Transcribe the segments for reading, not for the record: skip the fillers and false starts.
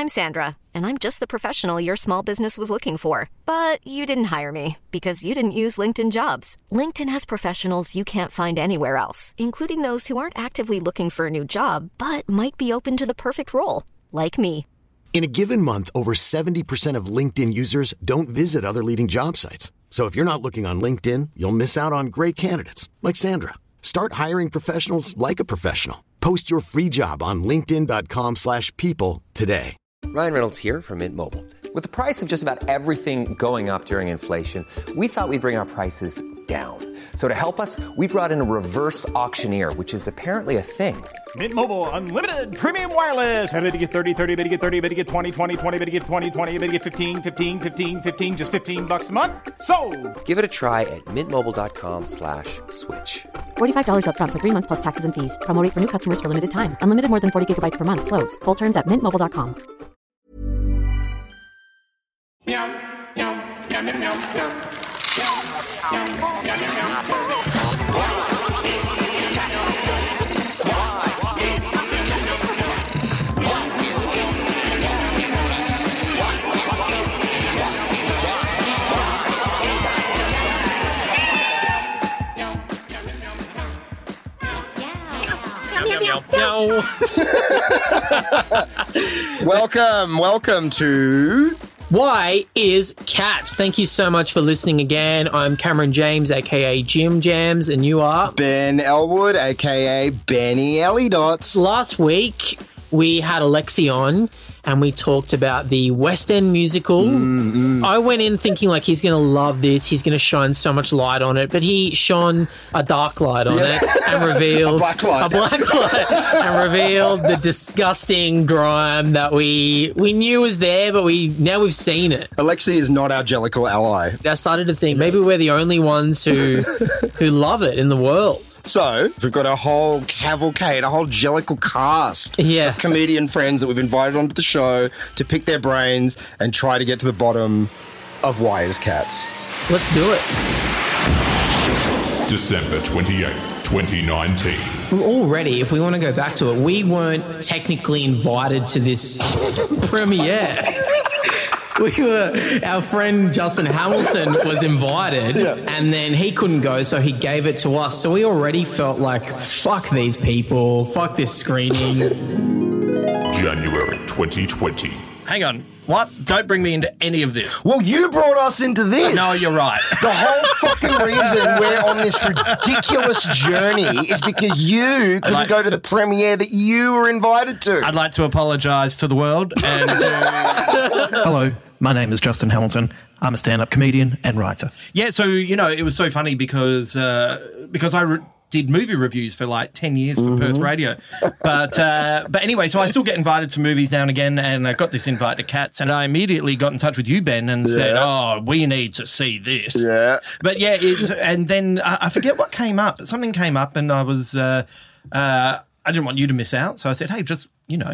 I'm Sandra, and I'm just the professional your small business was looking for. But you didn't hire me because you didn't use LinkedIn Jobs. LinkedIn has professionals you can't find anywhere else, including those who aren't actively looking for a new job, but might be open to the perfect role, like me. In a given month, over 70% of LinkedIn users don't visit other leading job sites. So if you're not looking on LinkedIn, you'll miss out on great candidates like Sandra. Start hiring professionals like a professional. Post your free job on linkedin.com/people today. Ryan Reynolds here from Mint Mobile. With the price of just about everything going up during inflation, we thought we'd bring our prices down. So to help us, we brought in a reverse auctioneer, which is apparently a thing. Mint Mobile Unlimited Premium Wireless. How to get 30, 30, bit to get 30, bit to get 20, 20, 20, bit to get 20, 20, bit to get 15, 15, 15, 15, just $15 a month? Sold! Give it a try at mintmobile.com/switch. $45 up front for 3 months plus taxes and fees. Promo rate for new customers for limited time. Unlimited more than 40 gigabytes per month. Slows full terms at mintmobile.com. Meow, meow, meow, meow, meow, meow. Welcome to Why is Cats? Thank you so much for listening again. I'm Cameron James, aka Jim Jams, and you are Ben Elwood, aka Benny Ellie Dots. Last week we had Alexi on and we talked about the West End musical. I went in thinking like he's going to love this. He's going to shine so much light on it, but he shone a dark light on it and revealed a black light and revealed the disgusting grime that we knew was there, but now we've seen it. Alexi is not our Jellicle ally. I started to think maybe we're the only ones who love it in the world. So, we've got a whole cavalcade, a whole Jellicle cast of comedian friends that we've invited onto the show to pick their brains and try to get to the bottom of Why is Cats. Let's do it. December 28th, 2019. Already, if we want to go back to it, we weren't technically invited to this premiere. Our friend Justin Hamilton was invited and then he couldn't go, so he gave it to us. So we already felt like, fuck these people, fuck this screening. January 2020. Hang on. What? Don't bring me into any of this. Well, you brought us into this. No, you're right. The whole fucking reason we're on this ridiculous journey is because you couldn't go to the premiere that you were invited to. I'd like to apologise to the world and hello, my name is Justin Hamilton. I'm a stand-up comedian and writer. Yeah, so, it was so funny because I did movie reviews for like 10 years for Perth Radio. But anyway, so I still get invited to movies now and again, and I got this invite to Cats, and I immediately got in touch with you, Ben, and said, we need to see this. Yeah. But yeah, and then I forget what came up. Something came up, and I was, I didn't want you to miss out, so I said, hey, just,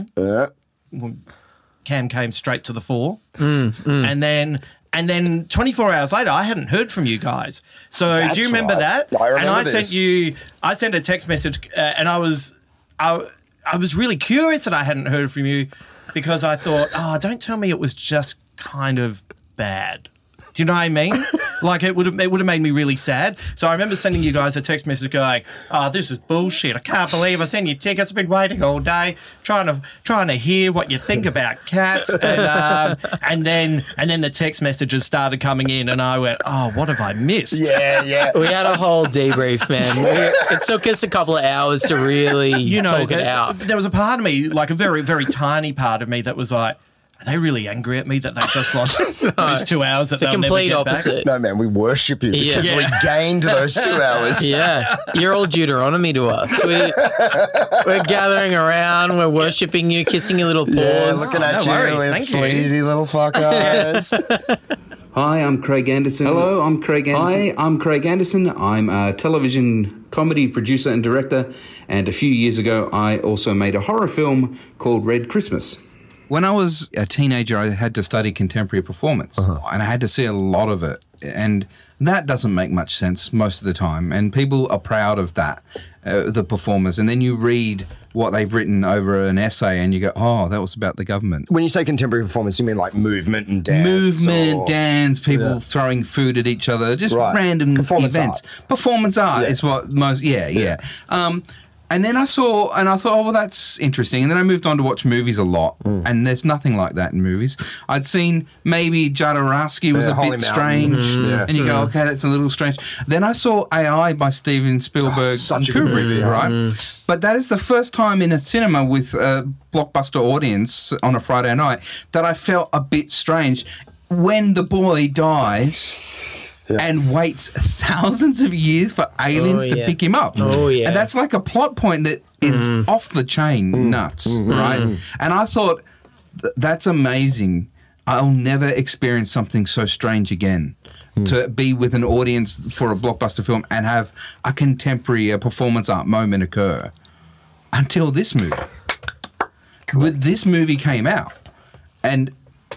Cam came straight to the fore. And then 24 hours later, I hadn't heard from you guys. So do you remember that? I remember and I sent a text message, and I was really curious that I hadn't heard from you because I thought, don't tell me it was just kind of bad. Do you know what I mean? Like it would have made me really sad. So I remember sending you guys a text message going, this is bullshit. I can't believe I sent you tickets. I've been waiting all day trying to hear what you think about Cats. And then the text messages started coming in and I went, what have I missed? Yeah. We had a whole debrief, man. It took us a couple of hours to really talk it out. There was a part of me, like a very, very tiny part of me that was like, are they really angry at me that they just lost those 2 hours that they'll never get opposite. back? No, man, we worship you because we gained those 2 hours. Yeah, you're all Deuteronomy to us. We're gathering around, we're worshipping you, kissing your little paws. Yeah, looking at you with sleazy little fuckers. Hi, I'm Craig Anderson. Hello, I'm Craig Anderson. Hi, I'm Craig Anderson. I'm a television comedy producer and director, and a few years ago I also made a horror film called Red Christmas. When I was a teenager, I had to study contemporary performance, and I had to see a lot of it. And that doesn't make much sense most of the time. And people are proud of that, the performers. And then you read what they've written over an essay, and you go, oh, that was about the government. When you say contemporary performance, you mean like movement and dance? Dance, people throwing food at each other, just random Performance events. art. Performance art is what most, and then I thought, oh, well, that's interesting. And then I moved on to watch movies a lot, and there's nothing like that in movies. I'd seen maybe Jodorowsky was a bit strange, and you go, okay, that's a little strange. Then I saw AI by Steven Spielberg and Kubrick, right? But that is the first time in a cinema with a blockbuster audience on a Friday night that I felt a bit strange. When the boy dies... and waits thousands of years for aliens to pick him up. And that's like a plot point that is off the chain nuts, right? And I thought, that's amazing. I'll never experience something so strange again. To be with an audience for a blockbuster film and have a contemporary performance art moment occur. Until this movie. This movie came out. And...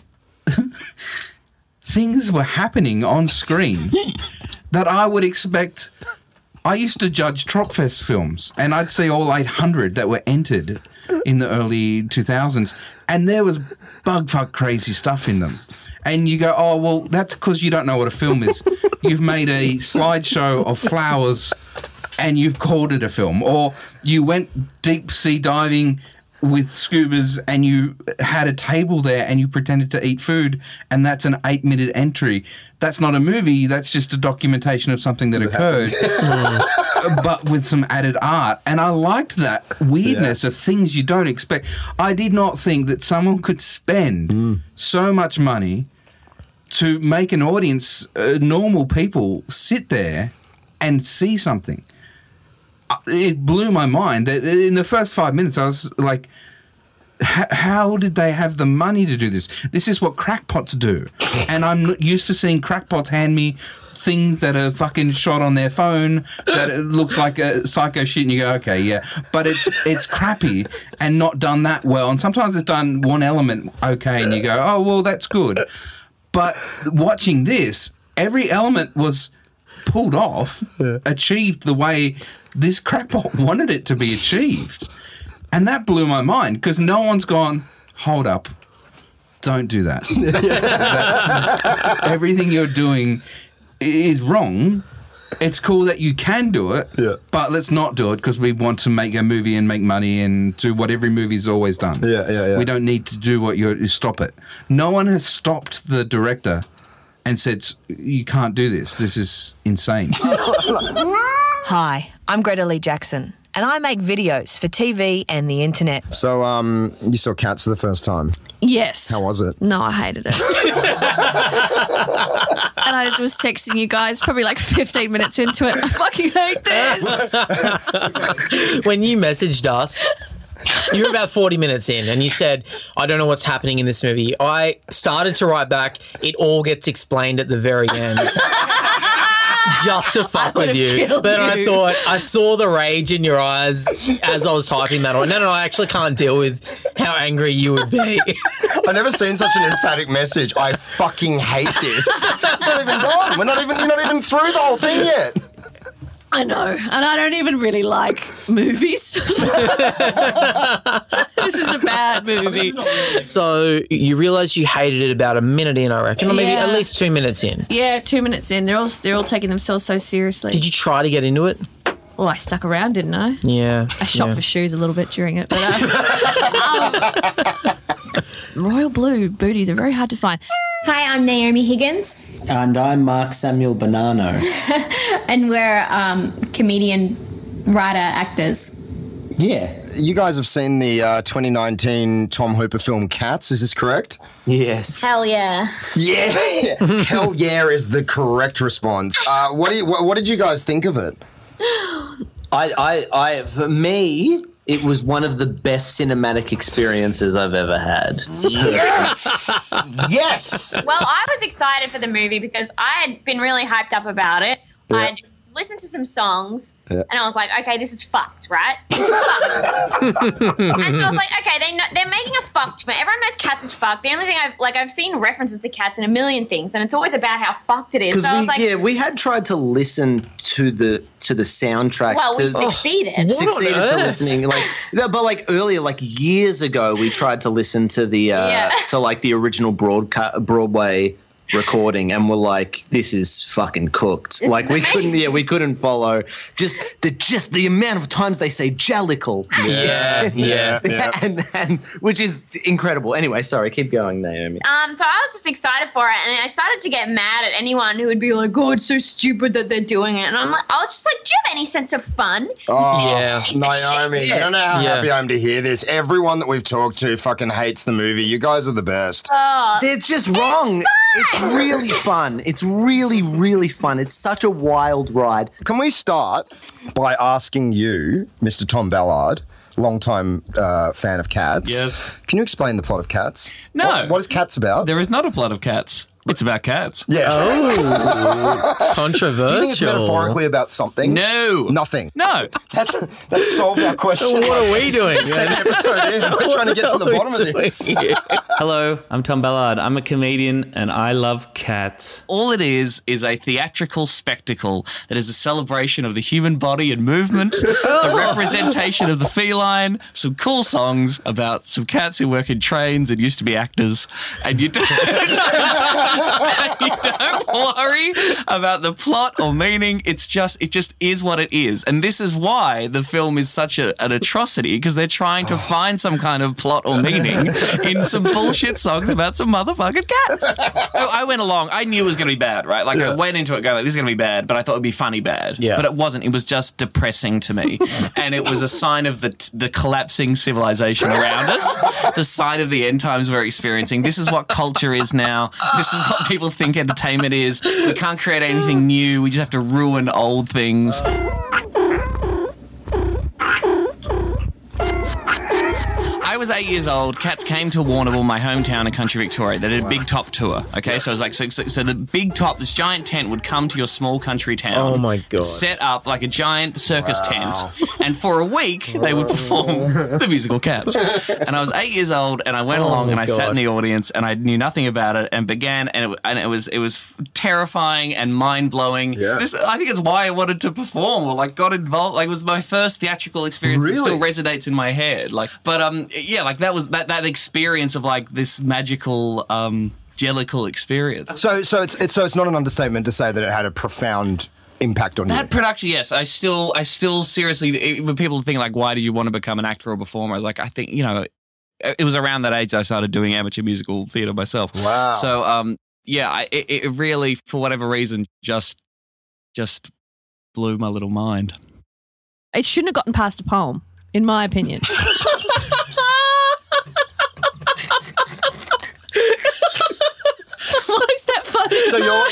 things were happening on screen that I would expect. I used to judge Tropfest films, and I'd see all 800 that were entered in the early 2000s, and there was bugfuck crazy stuff in them. And you go, oh, well, that's because you don't know what a film is. You've made a slideshow of flowers and you've called it a film. Or you went deep sea diving with scubas and you had a table there and you pretended to eat food, and that's an 8-minute entry. That's not a movie, that's just a documentation of something that occurred, but with some added art. And I liked that weirdness of things you don't expect. I did not think that someone could spend so much money to make an audience, normal people, sit there and see something. It blew my mind that in the first 5 minutes I was like, how did they have the money to do this? This is what crackpots do. And I'm used to seeing crackpots hand me things that are fucking shot on their phone that it looks like a psycho shit, and you go, okay, yeah. But it's crappy and not done that well. And sometimes it's done one element okay and you go, oh, well, that's good. But watching this, every element was pulled off, achieved the way this crackpot wanted it to be achieved. And that blew my mind because no one's gone, hold up, don't do that. Everything you're doing is wrong. It's cool that you can do it, but let's not do it because we want to make a movie and make money and do what every movie's always done. We don't need to do what stop it. No one has stopped the director and said, you can't do this. This is insane. Hi, I'm Greta Lee Jackson, and I make videos for TV and the internet. So, you saw Cats for the first time? Yes. How was it? No, I hated it. And I was texting you guys probably like 15 minutes into it. I fucking hate this. When you messaged us, you were about 40 minutes in and you said, I don't know what's happening in this movie. I started to write back, it all gets explained at the very end. Just to fuck with you. But I thought, I saw the rage in your eyes as I was typing that on. No, I actually can't deal with how angry you would be. I've never seen such an emphatic message. I fucking hate this. It's not even done. You're not even through the whole thing yet. I know, and I don't even really like movies. This is a bad movie. So you realised you hated it about a minute in, I reckon, or maybe at least 2 minutes in. Yeah, 2 minutes in. They're all taking themselves so seriously. Did you try to get into it? Well, I stuck around, didn't I? Yeah. I shot for shoes a little bit during it. But, royal blue booties are very hard to find. Hi, I'm Naomi Higgins. And I'm Mark Samuel Bonanno. And we're comedian, writer, actors. Yeah. You guys have seen the 2019 Tom Hooper film Cats, is this correct? Yes. Hell yeah. Yeah. Hell yeah is the correct response. What did you guys think of it? I for me, it was one of the best cinematic experiences I've ever had. Yes! Yes! Well, I was excited for the movie because I had been really hyped up about it. Yeah. I'd listened to some songs, Yeah. and I was like, okay, this is fucked, right? This is fucked. And so I was like, okay, they're making a fucked film. Everyone knows Cats is fucked. The only thing I've seen references to Cats in a million things, and it's always about how fucked it is. Because So I was like, we had tried to listen to the soundtrack. well, we to, succeeded. succeeded to listening, but earlier, years ago, we tried to listen to the the original Broadway recording, and we're like, this is fucking cooked. We couldn't follow just the amount of times they say jellicle. And which is incredible. Anyway, sorry, keep going, Naomi. So I was just excited for it, and I started to get mad at anyone who would be like, "Oh, it's so stupid that they're doing it." And I was just like, "Do you have any sense of fun?" Naomi, you don't know how happy I am to hear this. Everyone that we've talked to fucking hates the movie. You guys are the best. It's just wrong. It's really fun. It's really, really fun. It's such a wild ride. Can we start by asking you, Mr. Tom Ballard, longtime fan of Cats? Yes. Can you explain the plot of Cats? No. What is Cats about? There is not a plot of Cats. It's about cats. Yeah. Oh, controversial. Do you think it's metaphorically about something? No. Nothing. No. That's solved our question. So what are we doing? Second episode in. We're trying to get to the bottom of this. Hello, I'm Tom Ballard. I'm a comedian and I love cats. All it is a theatrical spectacle that is a celebration of the human body and movement, the representation of the feline, some cool songs about some cats who work in trains and used to be actors, and you don't worry about the plot or meaning. It just is what it is. And this is why the film is such an atrocity, because they're trying to find some kind of plot or meaning in some bullshit songs about some motherfucking cats. I went along. I knew it was going to be bad, right? I went into it going, this is going to be bad, but I thought it would be funny bad. Yeah. But it wasn't. It was just depressing to me. And it was a sign of the collapsing civilization around us, the sign of the end times we're experiencing. This is what culture is now. This is what people think entertainment is. We can't create anything new. We just have to ruin old things. I was 8 years old. Cats came to Warrnambool, my hometown in country Victoria. They did a big top tour. Okay, so it was like so the big top, this giant tent would come to your small country town. Oh my god! Set up like a giant circus tent, and for a week they would perform the musical Cats. And I was 8 years old, and I went along and I sat in the audience, and I knew nothing about it, and began, and it was terrifying and mind blowing. Yeah. I think it's why I wanted to perform or got involved. It was my first theatrical experience. That still resonates in my head. That was that experience of this magical jellicle experience. So it's not an understatement to say that it had a profound impact on that you. production. Yes, I still seriously, when people think why did you want to become an actor or performer? I think it was around that age I started doing amateur musical theatre myself. Wow. So it really, for whatever reason, just blew my little mind. It shouldn't have gotten past a poem, in my opinion. Why is that funny?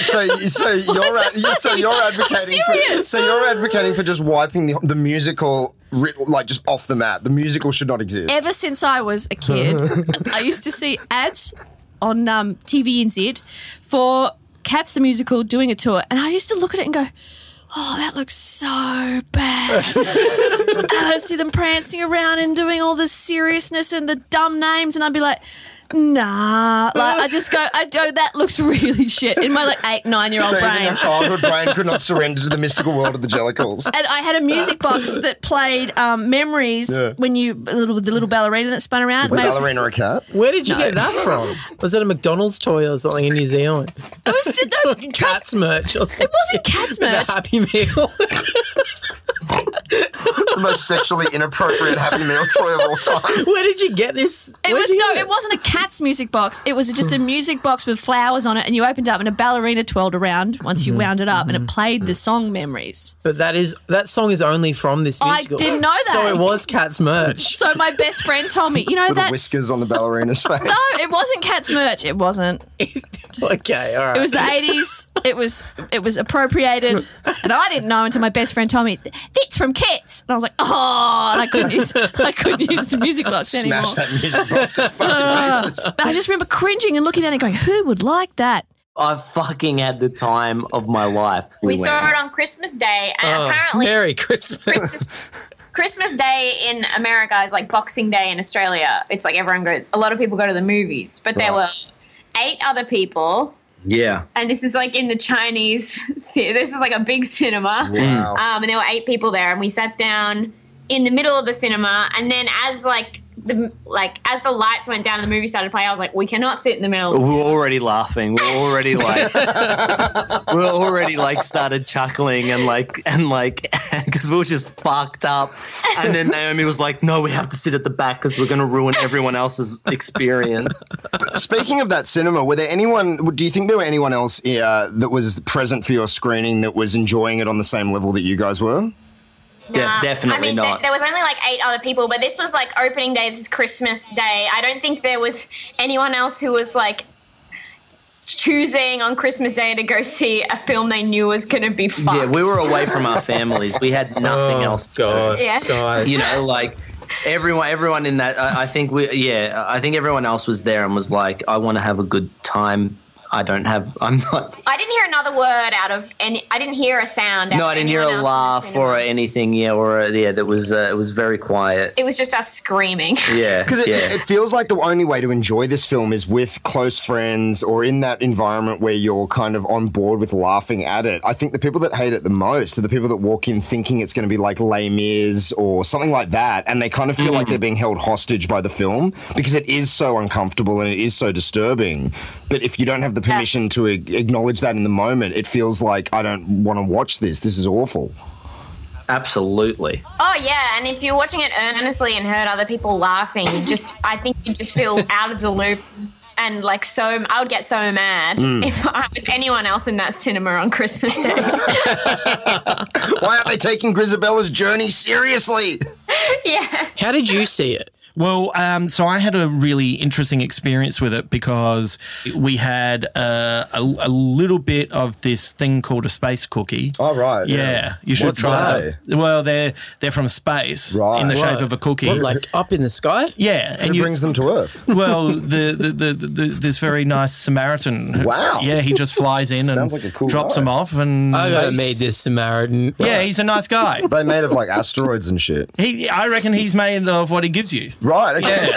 So you're advocating for just wiping the musical just off the map. The musical should not exist. Ever since I was a kid, I used to see ads on TVNZ for Cats the Musical doing a tour, and I used to look at it and go, oh, that looks so bad. And I'd see them prancing around and doing all this seriousness and the dumb names, and I'd be like, nah. I'd go, that looks really shit in my 8, 9-year-old so brain. Even your childhood brain could not surrender to the mystical world of the Jellicles. And I had a music box that played Memories when the little ballerina that spun around. Was the ballerina a cat? Where did you get that from? Was it a McDonald's toy or something in New Zealand? It was just Cats merch or something. It wasn't Cats merch. A Happy Meal. The most sexually inappropriate Happy Meal toy of all time. Where did you get this? It wasn't a Cats music box. It was just a music box with flowers on it, and you opened it up and a ballerina twirled around once you wound it up, and it played the song Memories. But that song is only from this musical. I didn't know that. So it was Cats merch. So my best friend told me, Little whiskers on the ballerina's face. No, it wasn't Cats merch. It wasn't. Okay, all right. It was the 80s. It was appropriated, and I didn't know until my best friend told me that's from Cats, and I was like, oh, and I couldn't use the music box anymore. Smash that music box to fucking pieces. I just remember cringing and looking at it and going, who would like that? I fucking had the time of my life. We saw it on Christmas Day, and apparently Merry Christmas. Christmas Day in America is like Boxing Day in Australia. It's like everyone goes. A lot of people go to the movies, but there were 8 other people. Yeah. And this is like in the Chinese theater. This is like a big cinema. Wow. And there were 8 people there, and we sat down in the middle of the cinema, and then as the lights went down and the movie started to play, I was like, we cannot sit in the middle. We were already laughing. We were already started chuckling and because we were just fucked up. And then Naomi was like, no, we have to sit at the back because we're going to ruin everyone else's experience. Speaking of that cinema, do you think there were anyone else that was present for your screening that was enjoying it on the same level that you guys were? Definitely not. There was only like 8 other people, but this was like opening day. This is Christmas Day. I don't think there was anyone else who was like choosing on Christmas Day to go see a film they knew was going to be fucked. Yeah, we were away from our families. We had nothing else to do. Yeah. Guys. You know, like everyone in that. I think everyone else was there and was like, I want to have a good time. I'm not. I didn't hear another word out of any. I didn't hear a sound. No, I didn't hear a laugh or anything. Yeah, that was it was very quiet. It was just us screaming. Yeah, because it feels like the only way to enjoy this film is with close friends or in that environment where you're kind of on board with laughing at it. I think the people that hate it the most are the people that walk in thinking it's going to be like Les Mis or something like that, and they kind of feel like they're being held hostage by the film because it is so uncomfortable and it is so disturbing. But if you don't have the permission to acknowledge that in the moment, it feels like I don't want to watch this. This is awful. Absolutely. Oh yeah, and if you're watching it earnestly and heard other people laughing, I think you just feel out of the loop. And like I would get so mad if I was anyone else in that cinema on Christmas Day. Why aren't they taking Grisabella's journey seriously? Yeah. How did you see it? Well, so I had a really interesting experience with it because we had a little bit of this thing called a space cookie. Oh, right. Yeah. You should try it. Well, they're from space in the shape of a cookie. What, like up in the sky? Yeah. And it brings them to Earth. Well, this very nice Samaritan. Wow. Yeah, he just flies in and like a cool drops guy. them off. And I gotta meet this Samaritan. Yeah, he's a nice guy. They're made of like asteroids and shit. I reckon he's made of what he gives you. Right. Okay. Yeah.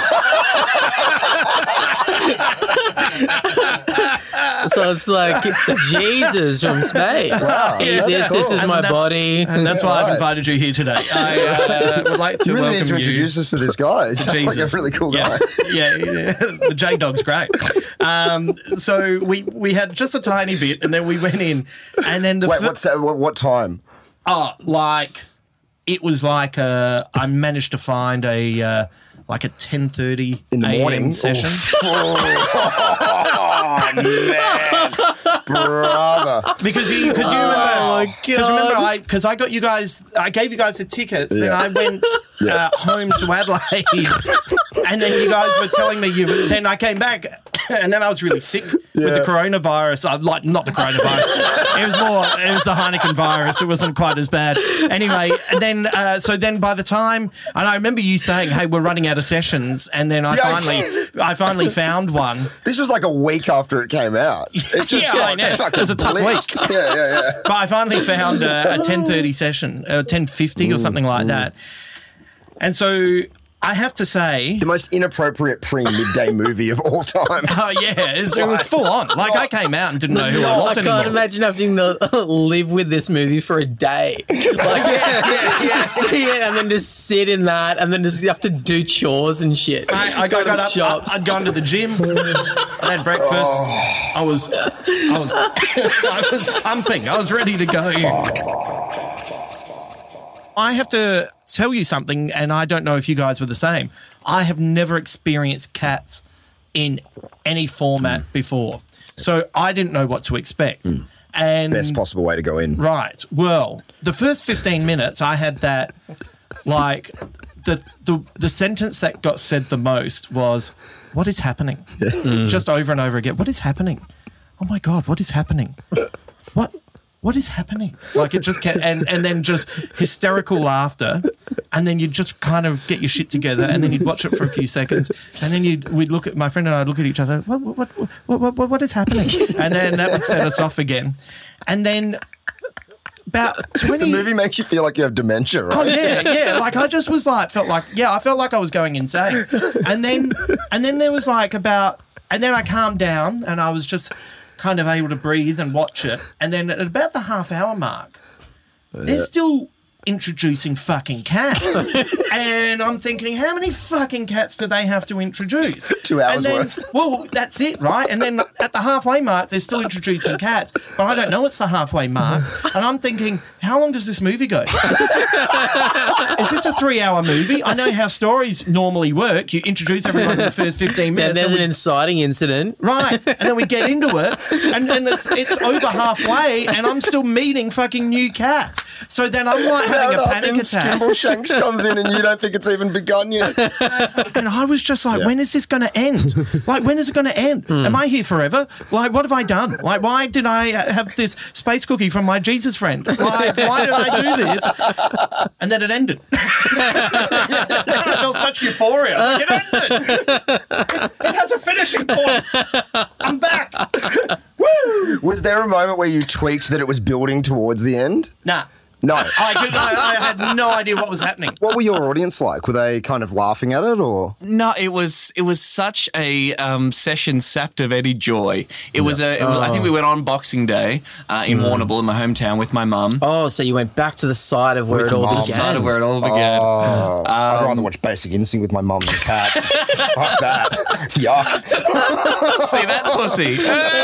So it's like Jesus from space. Wow, Eat this. cool. This is my body. And that's why I've invited you here today. I would like to You really welcome need to introduce us to this guy. He sounds like Jesus. a really cool guy. Yeah. The J-Dog's great. So we had just a tiny bit, and then we went in, and then what time? Oh, like it was like I managed to find a 10:30 in the morning session. Oh man, brother! Because you remember, because I got you guys, I gave you guys the tickets. Then I went home to Adelaide, and then you guys were telling me Then I came back, and then I was really sick with the coronavirus. Not the coronavirus. It was the Heineken virus. It wasn't quite as bad. Anyway, and then so then by the time, and I remember you saying, "Hey, we're running out of sessions," and then I finally found one. This was like a week after it came out. It just I know. It was a tough week. Yeah. But I finally found a 10:30 session, 10:50 or something like that. And so I have to say, the most inappropriate pre-midday movie of all time. Oh yeah, it was full on. Like I came out and didn't know who I was anymore. I can't imagine having to live with this movie for a day. Like, see it and then just sit in that, and then just have to do chores and shit. I got up. shops. I'd gone to the gym. I had breakfast. I was pumping. I was ready to go. I have to tell you something, and I don't know if you guys were the same. I have never experienced Cats in any format before, so I didn't know what to expect. And best possible way to go in. Right. Well, the first 15 minutes, I had that, like, the sentence that got said the most was, "What is happening?" Just over and over again. What is happening? Oh my God, what is happening? what is happening? Like it just kept, and then just hysterical laughter, and then you'd just kind of get your shit together, and then you'd watch it for a few seconds, and then we'd look at my friend and I'd look at each other. What is happening? And then that would set us off again, and then. About 20... The movie makes you feel like you have dementia, right? Oh, yeah. Like, I just was like, I felt like I was going insane. And then there was like and then I calmed down and I was just kind of able to breathe and watch it. And then at about the half-hour mark, they're still introducing fucking cats. And I'm thinking, how many fucking cats do they have to introduce? 2 hours worth. Well, that's it, right? And then at the halfway mark, they're still introducing cats. But I don't know it's the halfway mark. And I'm thinking, how long does this movie go? Is this a 3-hour movie? I know how stories normally work. You introduce everyone in the first 15 minutes. And there's an inciting incident. Right. And then we get into it. And then it's over halfway and I'm still meeting fucking new cats. So then I'm like having a panic attack. Skimble Shanks comes in and you don't think it's even begun yet. And I was just like, when is this going to end? Like, when is it going to end? Am I here forever? Like, what have I done? Like, why did I have this space cookie from my Jesus friend? Like, why did I do this? And then it ended. I felt such euphoria. I was like, it ended. It has a finishing point. I'm back. Woo! Was there a moment where you tweaked that it was building towards the end? Nah. No. I had no idea what was happening. What were your audience like? Were they kind of laughing at it or? No, it was such a session sapped of any joy. It was I think we went on Boxing Day in Warrnambool, in my hometown, with my mum. Oh, so you went back to the site of where it all began. Side of where it all began. Oh, I'd rather watch Basic Instinct with my mum than Cats. Fuck that. Yuck. See that pussy?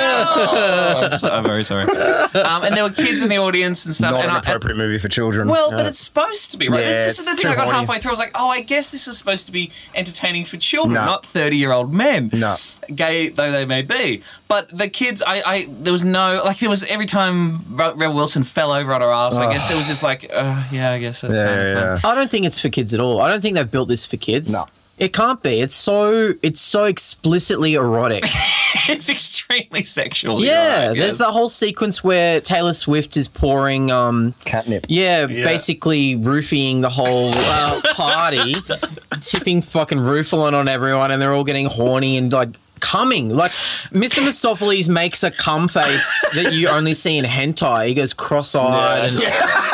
Oh, I'm very sorry. And there were kids in the audience and stuff. Not and an appropriate movie for children. Well, but it's supposed to be, right? Yeah, this is the thing I got halfway through. I was like, I guess this is supposed to be entertaining for children, not 30-year-old men. No. Gay though they may be. But the kids, there was no, like, there was every time Rebel Wilson fell over on her ass, I guess there was this like, I guess that's kind of fun. I don't think it's for kids at all. I don't think they've built this for kids. No. It can't be. It's so explicitly erotic. It's extremely sexual. Yeah, there's that whole sequence where Taylor Swift is pouring catnip. Yeah, basically roofing the whole party, tipping fucking Roofalon on everyone, and they're all getting horny and like coming. Like Mr. Mistopheles makes a cum face that you only see in hentai. He goes cross-eyed and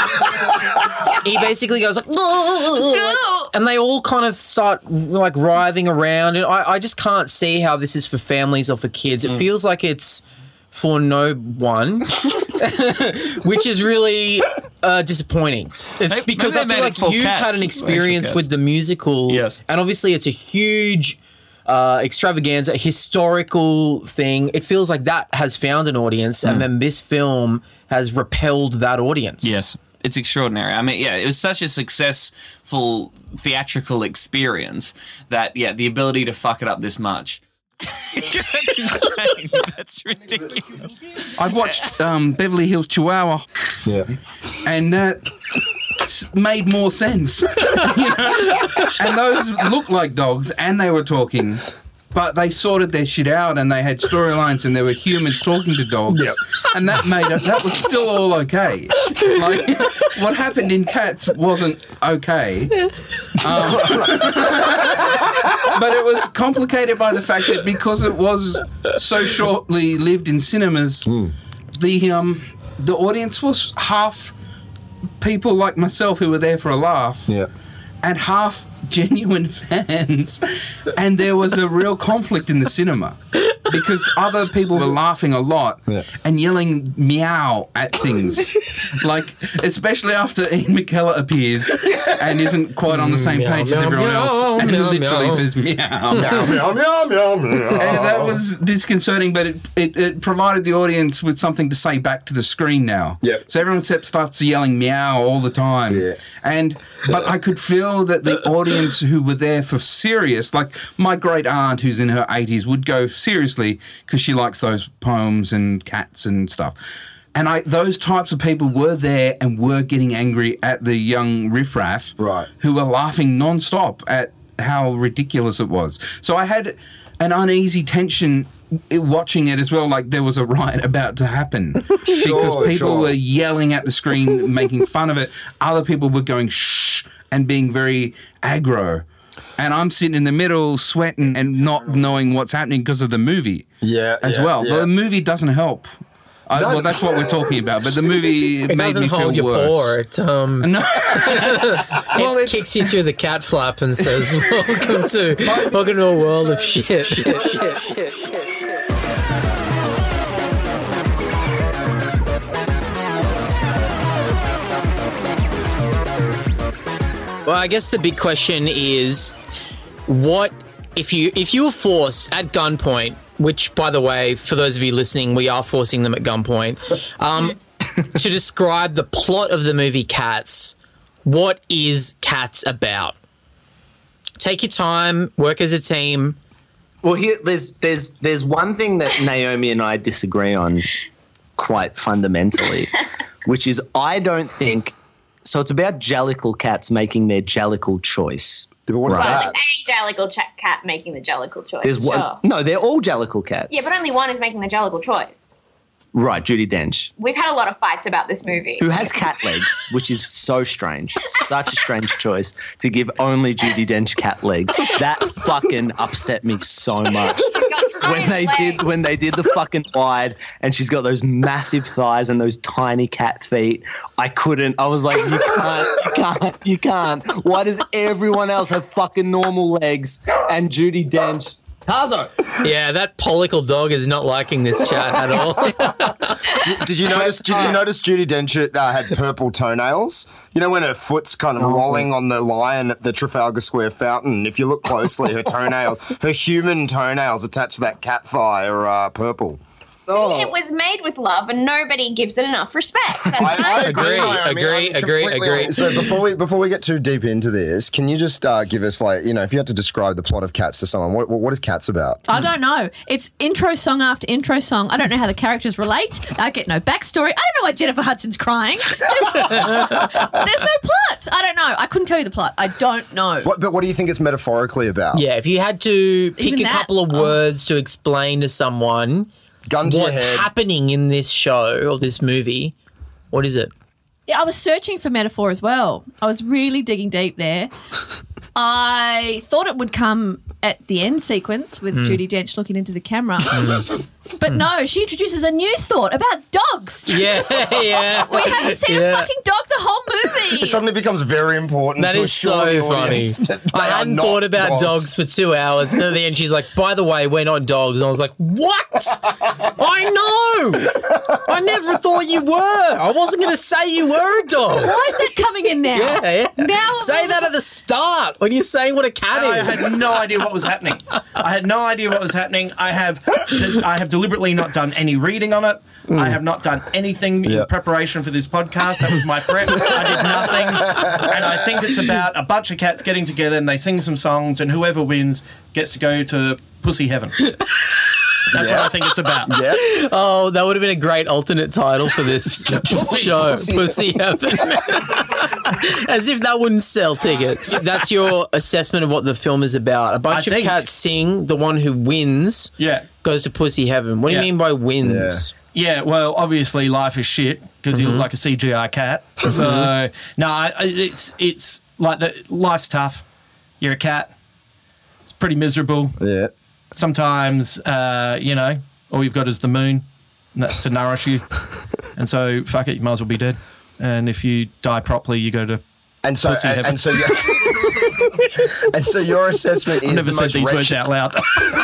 he basically goes like, and they all kind of start like writhing around. And I just can't see how this is for families or for kids. It feels like it's for no one, which is really disappointing. It's because I feel like you've had an experience with the musical, and obviously it's a huge extravaganza, historical thing. It feels like that has found an audience, and then this film has repelled that audience. Yes. It's extraordinary. I mean, it was such a successful theatrical experience that, the ability to fuck it up this much. That's insane. That's ridiculous. I've watched Beverly Hills Chihuahua. Yeah. And that made more sense. And those looked like dogs and they were talking. But they sorted their shit out and they had storylines and there were humans talking to dogs. Yep. And that was still all okay. Like, what happened in Cats wasn't okay. But it was complicated by the fact that because it was so shortly lived in cinemas, the audience was half people like myself who were there for a laugh. Yeah. And half genuine fans, and there was a real conflict in the cinema because other people were laughing a lot and yelling meow at things, like especially after Ian McKellar appears and isn't quite on the same page as everyone else, and he literally says meow, meow, meow, meow, meow, meow. And that was disconcerting, but it provided the audience with something to say back to the screen now. Yeah. So everyone starts yelling meow all the time. Yeah. But I could feel that the audience who were there for serious, like my great aunt who's in her 80s would go seriously because she likes those poems and cats and stuff. And those types of people were there and were getting angry at the young riffraff who were laughing nonstop at how ridiculous it was. So I had an uneasy tension watching it as well, like there was a riot about to happen because people were yelling at the screen, making fun of it. Other people were going shh and being very aggro. And I'm sitting in the middle, sweating and not knowing what's happening because of the movie as well. The movie doesn't help. Well, that's what we're talking about. But the movie made me feel worse. No. It kicks you through the cat flap and says, welcome to a world of shit. Well, I guess the big question is, what if you were forced at gunpoint, which, by the way, for those of you listening, we are forcing them at gunpoint, to describe the plot of the movie Cats, what is Cats about? Take your time, work as a team. Well, here there's one thing that Naomi and I disagree on quite fundamentally, which is I don't think. So it's about Jellicle cats making their Jellicle choice. What is that? A Jellicle cat making the Jellicle choice. There's one. No, they're all Jellicle cats. Yeah, but only one is making the Jellicle choice. Right, Judi Dench. We've had a lot of fights about this movie. Who has cat legs, which is so strange. Such a strange choice to give only Judi Dench cat legs. That fucking upset me so much. When they did the fucking wide and she's got those massive thighs and those tiny cat feet, I was like, you can't. Why does everyone else have fucking normal legs and Judi Dench? Tazo. Yeah, that pollicle dog is not liking this chat at all. Did you notice Judi Dench had purple toenails? You know when her foot's kind of rolling on the lion at the Trafalgar Square fountain? If you look closely, her human toenails attached to that cat thigh are purple. See, it was made with love, and nobody gives it enough respect. I agree. So before we get too deep into this, can you just give us, if you had to describe the plot of Cats to someone, what is Cats about? I don't know. It's intro song after intro song. I don't know how the characters relate. I get no backstory. I don't know why Jennifer Hudson's crying. There's no plot. I don't know. I couldn't tell you the plot. I don't know. But what do you think it's metaphorically about? Yeah, if you had to pick couple of words to explain to someone what's happening in this show or this movie, what is it? Yeah, I was searching for metaphor as well. I was really digging deep there. I thought it would come at the end sequence with Judi Dench looking into the camera. But no, she introduces a new thought about dogs. Yeah. We haven't seen a fucking dog the whole movie. It suddenly becomes very important. That is so funny. I hadn't thought about dogs for 2 hours, and then at the end she's like, by the way, we're not dogs. And I was like, what? I know. I never thought you were. I wasn't going to say you were a dog. Why is that coming in now? Yeah. Now say that at the start when you're saying what a cat is. I had no idea what was happening. I have deliberately not done any reading on it. I have not done anything in preparation for this podcast. That was my prep. I did nothing. And I think it's about a bunch of cats getting together and they sing some songs and whoever wins gets to go to Pussy Heaven. That's what I think it's about. Yeah. Oh, that would have been a great alternate title for this show. Pussy Heaven. As if that wouldn't sell tickets. That's your assessment of what the film is about. A bunch of cats sing. The one who wins goes to Pussy Heaven. What do you mean by wins? Yeah, well, obviously life is shit because you look like a CGI cat. So, no, it's like life's tough. You're a cat. It's pretty miserable. Yeah. Sometimes, all you've got is the moon to nourish you. And so, fuck it, you might as well be dead. And if you die properly, you go to Pussy Heaven. And so your assessment is I've never said these words out loud.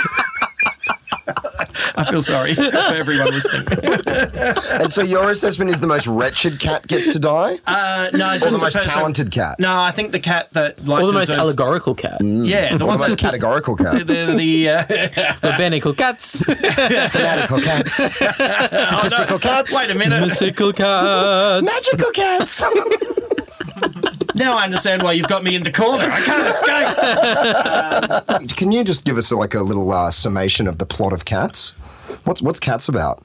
I feel sorry for everyone listening. And so your assessment is the most wretched cat gets to die? No, just or the most talented cat? No, I think the cat that or the most allegorical cat. Yeah, the most categorical cat. The rabbinical cats, fanatical cats, statistical cats. Wait a minute, mystical cats, magical cats. Now I understand why you've got me in the corner. I can't escape. Can you just give us a little summation of the plot of Cats? What's Cats about?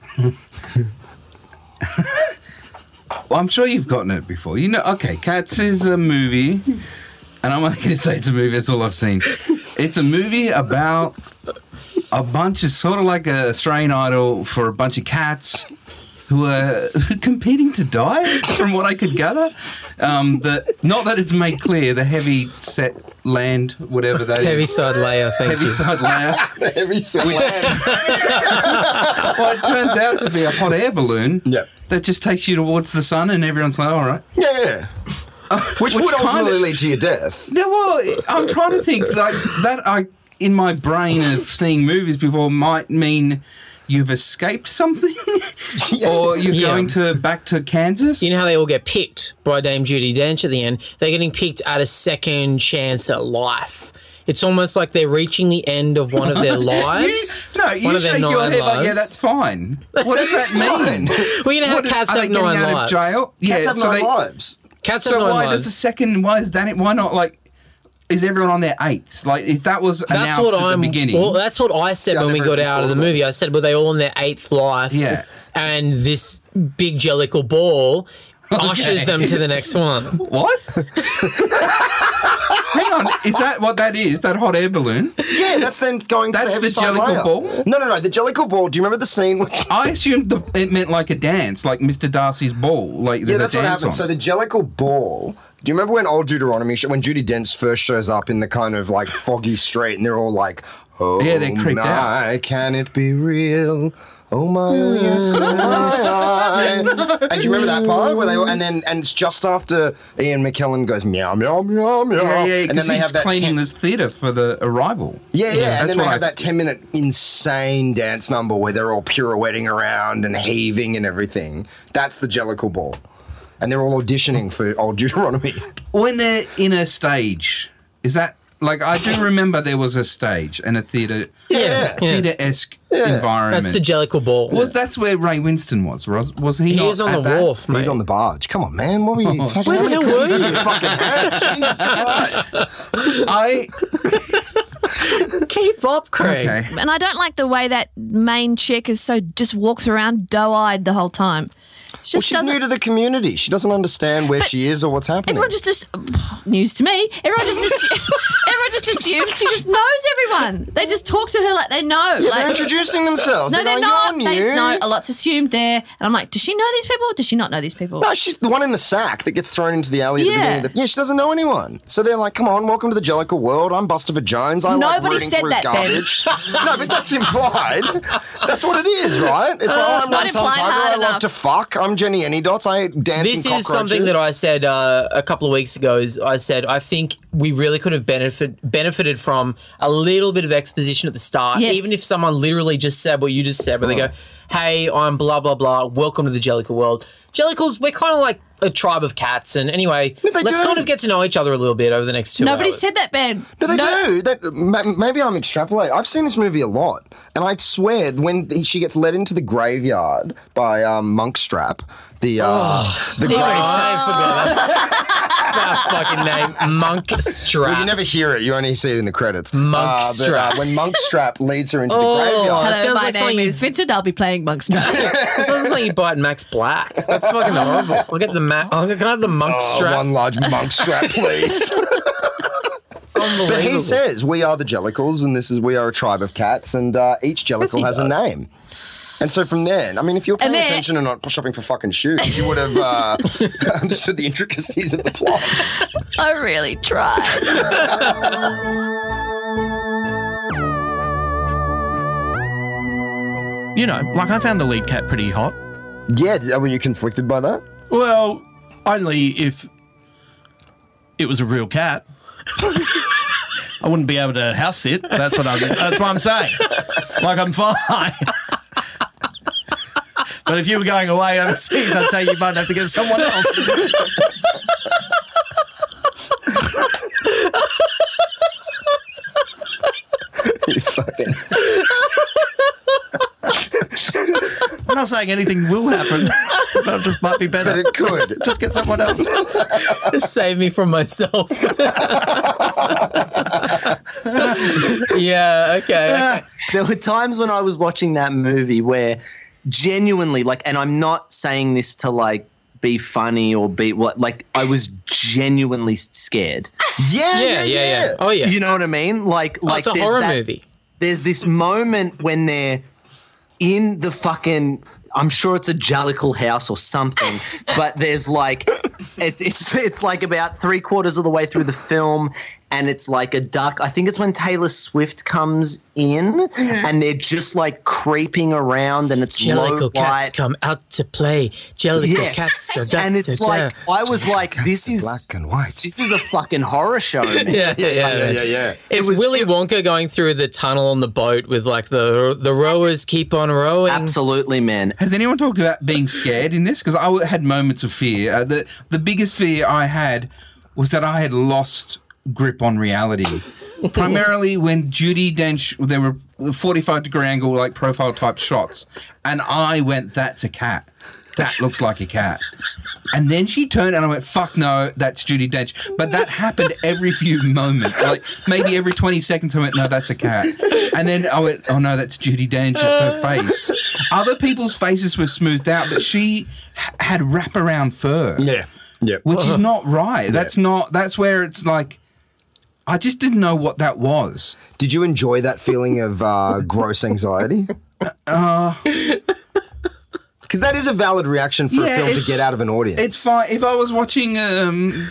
Well, I'm sure you've gotten it before. Cats is a movie, and I'm not going to say it's a movie. That's all I've seen. It's a movie about a bunch of sort of like a Australian Idol for a bunch of cats who are competing to die, from what I could gather. Not that it's made clear, the heavy set land, whatever that is. Heaviside layer, thank you. Heaviside layer. The heaviside land. Well, it turns out to be a hot air balloon that just takes you towards the sun, and everyone's like, all right. Yeah. Which would ultimately lead to your death. Yeah, well, I'm trying to think like that. In my brain of seeing movies before might mean you've escaped something, or you're going back to Kansas. You know how they all get picked by Dame Judi Dench at the end? They're getting picked at a second chance at life. It's almost like they're reaching the end of one of their lives. You shake your head like, yeah, that's fine. What does that mean? Well, you know how cats have 9 lives. Out of jail? Cats have 9 lives. Cats have 9 lives. So why does the second? Why is that? Why not like? Is everyone on their 8th? Like, if that was announced at the beginning. Well, that's what I said when we got out of the movie. I said, were they all on their 8th life? Yeah. And this big jellicle ball ushers them to the next one. What? Hang on, is that what that is? That hot air balloon? Yeah, that's then going to the heaviside layer. Jellicle ball? No. The jellicle ball. Do you remember the scene? I assumed it meant like a dance, like Mr. Darcy's ball. Like that's what happened. So the jellicle ball. Do you remember when old Deuteronomy, when Judi Dench first shows up in the kind of like foggy street, and they're all like, "Oh, yeah, they're creeped out. Can it be real? Oh my, oh yes, oh my." And do you remember that part where they all, and it's just after Ian McKellen goes meow meow meow meow. Yeah, and then they have that cleaning this theatre for the arrival. Yeah, and then they have that 10-minute insane dance number where they're all pirouetting around and heaving and everything. That's the jellicle ball. And they're all auditioning for old Deuteronomy. When they're in a stage, is that... Like, I do remember there was a stage and a theatre-esque environment. That's the jellicle ball. That's where Ray Winston was he not was on the wharf, mate. He's on the barge. Come on, man. What were you... Where the hell were you? Jesus Christ. Keep up, Craig. Okay. And I don't like the way that main chick just walks around doe-eyed the whole time. She's new to the community. She doesn't understand where she is or what's happening. Everyone just news to me. Everyone just assumes she just knows everyone. They just talk to her like they know. Yeah, they're introducing themselves. No, they're not. No, a lot's assumed there. And I'm like, does she know these people? Does she not know these people? No, she's the one in the sack that gets thrown into the alley at the beginning of the... she doesn't know anyone. So they're like, come on, welcome to the Jellicle world. I'm Buster Jones. I like rooting through garbage. No, but that's implied. That's what it is, right? It's like, I'm not Tom Tiger. I love to fuck. I'm Jenny Anydots. I dance in cockroaches. This is something that I said a couple of weeks ago. I think we really could have benefited from a little bit of exposition at the start. Yes. Even if someone literally just said what you just said, where they go, hey, I'm blah, blah, blah, welcome to the Jellicle world. Jellicles, we're kind of like a tribe of cats. And anyway, let's kind of get to know each other a little bit over the next 2 hours. Nobody said that, Ben. No, they do. Maybe I'm extrapolating. I've seen this movie a lot. And I swear, when she gets led into the graveyard by Monkstrap, that fucking name, Monkstrap. Well, you never hear it. You only see it in the credits. Monkstrap. When Monkstrap leads her into the graveyard. Hello, my name is Vincent. I'll be playing Monkstrap. It sounds like you bite Max Black. That's fucking horrible. I'll get the can I have the Monkstrap? One large Monkstrap, please. But he says, we are the Jellicles, and we are a tribe of cats, and each Jellicle has a name. And so from there, I mean, if you were paying attention and not shopping for fucking shoes, you would have understood the intricacies of the plot. I really tried. You know, like I found the lead cat pretty hot. Yeah, were you conflicted by that? Well, only if it was a real cat. I wouldn't be able to house sit. That's what I'm saying. Like, I'm fine. But if you were going away overseas, I'd say you might have to get someone else. You fucking... I'm not saying anything will happen, but it just might be better. But it could. Just get someone else. Just save me from myself. Yeah, okay. There were times when I was watching that movie where genuinely, like, and I'm not saying this to, like, be funny or be what, like, I was genuinely scared. Yeah. Oh, yeah. You know what I mean? Like it's a horror movie. there's this moment when they're in the fucking, I'm sure it's a Jellicle house or something, but there's like, it's like about 3/4 of the way through the film, and it's like a duck. I think it's when Taylor Swift comes in, and they're just like creeping around, and it's Jellicle low cats light. come out to play. Jellicle Yes. cats. And it's like, I was like, this is black and white. This is a fucking horror show, man. Yeah. It's Willy Wonka going through the tunnel on the boat with like the rowers keep on rowing. Absolutely, man. Has anyone talked about being scared in this? Because I had moments of fear. The biggest fear I had was that I had lost grip on reality. Primarily when Judi Dench, there were 45-degree angle, like profile type shots, and I went, that's a cat. That looks like a cat. And then she turned and I went, fuck no, that's Judi Dench. But that happened every few moments. Like maybe every 20 seconds I went, no, that's a cat. And then I went, oh no, that's Judi Dench, that's her face. Other people's faces were smoothed out, but she had wraparound fur. Yeah. Which is not right. That's where it's like, I just didn't know what that was. Did you enjoy that feeling of gross anxiety? Because that is a valid reaction for a film to get out of an audience. It's fine. If I was watching, a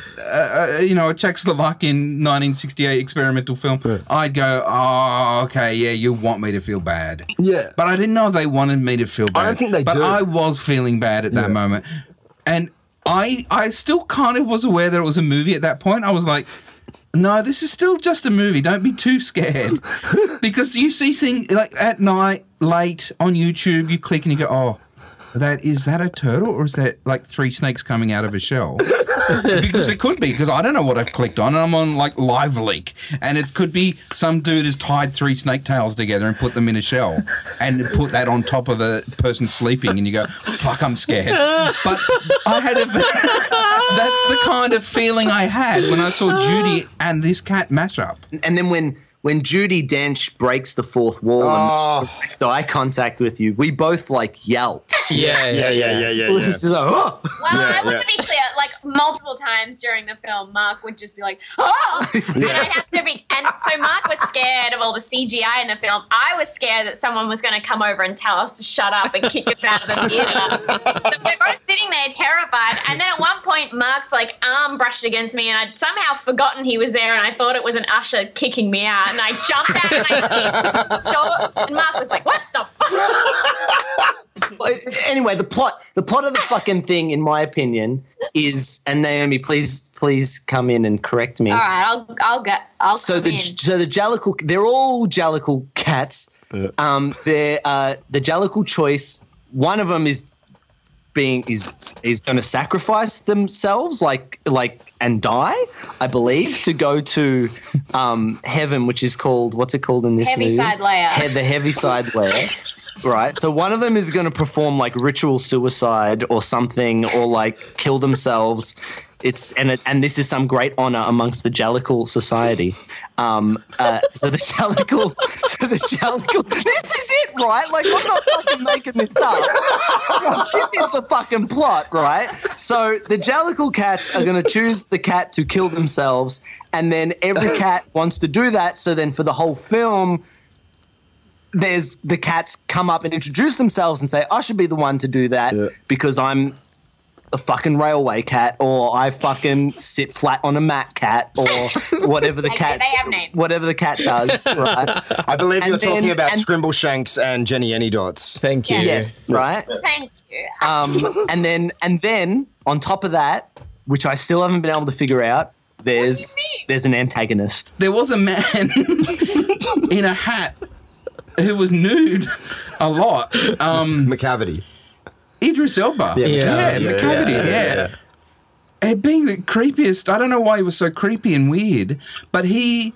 Czechoslovakian 1968 experimental film, I'd go, oh, okay, yeah, you want me to feel bad. Yeah. But I didn't know if they wanted me to feel bad. I don't think they do. But I was feeling bad at that moment. And I still kind of was aware that it was a movie at that point. I was like, no, this is still just a movie. Don't be too scared. Because you see things like at night, late on YouTube, you click and you go, oh, is that a turtle or is that like 3 snakes coming out of a shell? Because it could be, because I don't know what I've clicked on, and I'm on like Live Leak, and it could be some dude has tied 3 snake tails together and put them in a shell and put that on top of a person sleeping, and you go, fuck, I'm scared. But I had that's the kind of feeling I had when I saw Judi and this cat mash up. And then when Judi Dench breaks the fourth wall and makes eye contact with you, we both like yelp. Yeah. It's just like, oh. Well, I want to be clear, like multiple times during the film, Mark would just be like, oh, and I'd have to be, and so Mark was scared of all the CGI in the film. I was scared that someone was going to come over and tell us to shut up and kick us out of the theater. So we're both sitting there terrified, and then at one point, Mark's like arm brushed against me, and I'd somehow forgotten he was there, and I thought it was an usher kicking me out, and I jumped out of my seat. And Mark was like, what the fuck? Anyway, the plot of the fucking thing, in my opinion, is, and Naomi, please come in and correct me. All right, I'll the Jellicle, they're all Jellicle cats. They're the Jellicle choice. One of them is going to sacrifice themselves, like and die, I believe, to go to heaven, which is called, what's it called in this movie? Heaviside Layer. The Heaviside Layer. Right, so one of them is going to perform like ritual suicide or something, or like kill themselves. And this is some great honor amongst the Jellicle society. So the Jellicle, this is it, right? Like, I'm not fucking making this up. This is the fucking plot, right? So the Jellicle cats are going to choose the cat to kill themselves, and then every cat wants to do that. So then for the whole film, there's the cats come up and introduce themselves and say, I should be the one to do that because I'm a fucking railway cat, or I fucking sit flat on a mat cat, or whatever the cat. They have names. Whatever the cat does, right? I believe you're talking about Scrimbleshanks and Jenny Anydots. Thank you. Yes, right. Thank you. And then on top of that, which I still haven't been able to figure out, there's an antagonist. There was a man in a hat who was nude a lot. McCavity. Idris Elba. McCavity. Being the creepiest, I don't know why he was so creepy and weird, but I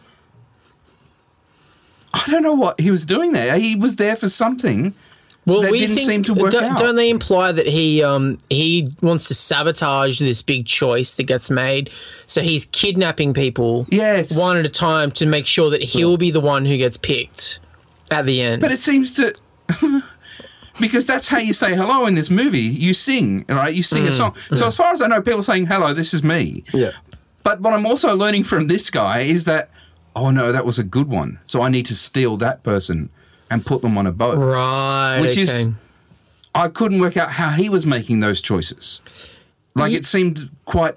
don't know what he was doing there. He was there for something that didn't seem to work out. Don't they imply that he wants to sabotage this big choice that gets made? So he's kidnapping people one at a time to make sure that he'll be the one who gets picked at the end. But it seems to... Because that's how you say hello in this movie. You sing, right? You sing a song. So as far as I know, people are saying, hello, this is me. Yeah. But what I'm also learning from this guy is that oh no, that was a good one. So I need to steal that person and put them on a boat. Right. Which is, I couldn't work out how he was making those choices. Like it seemed quite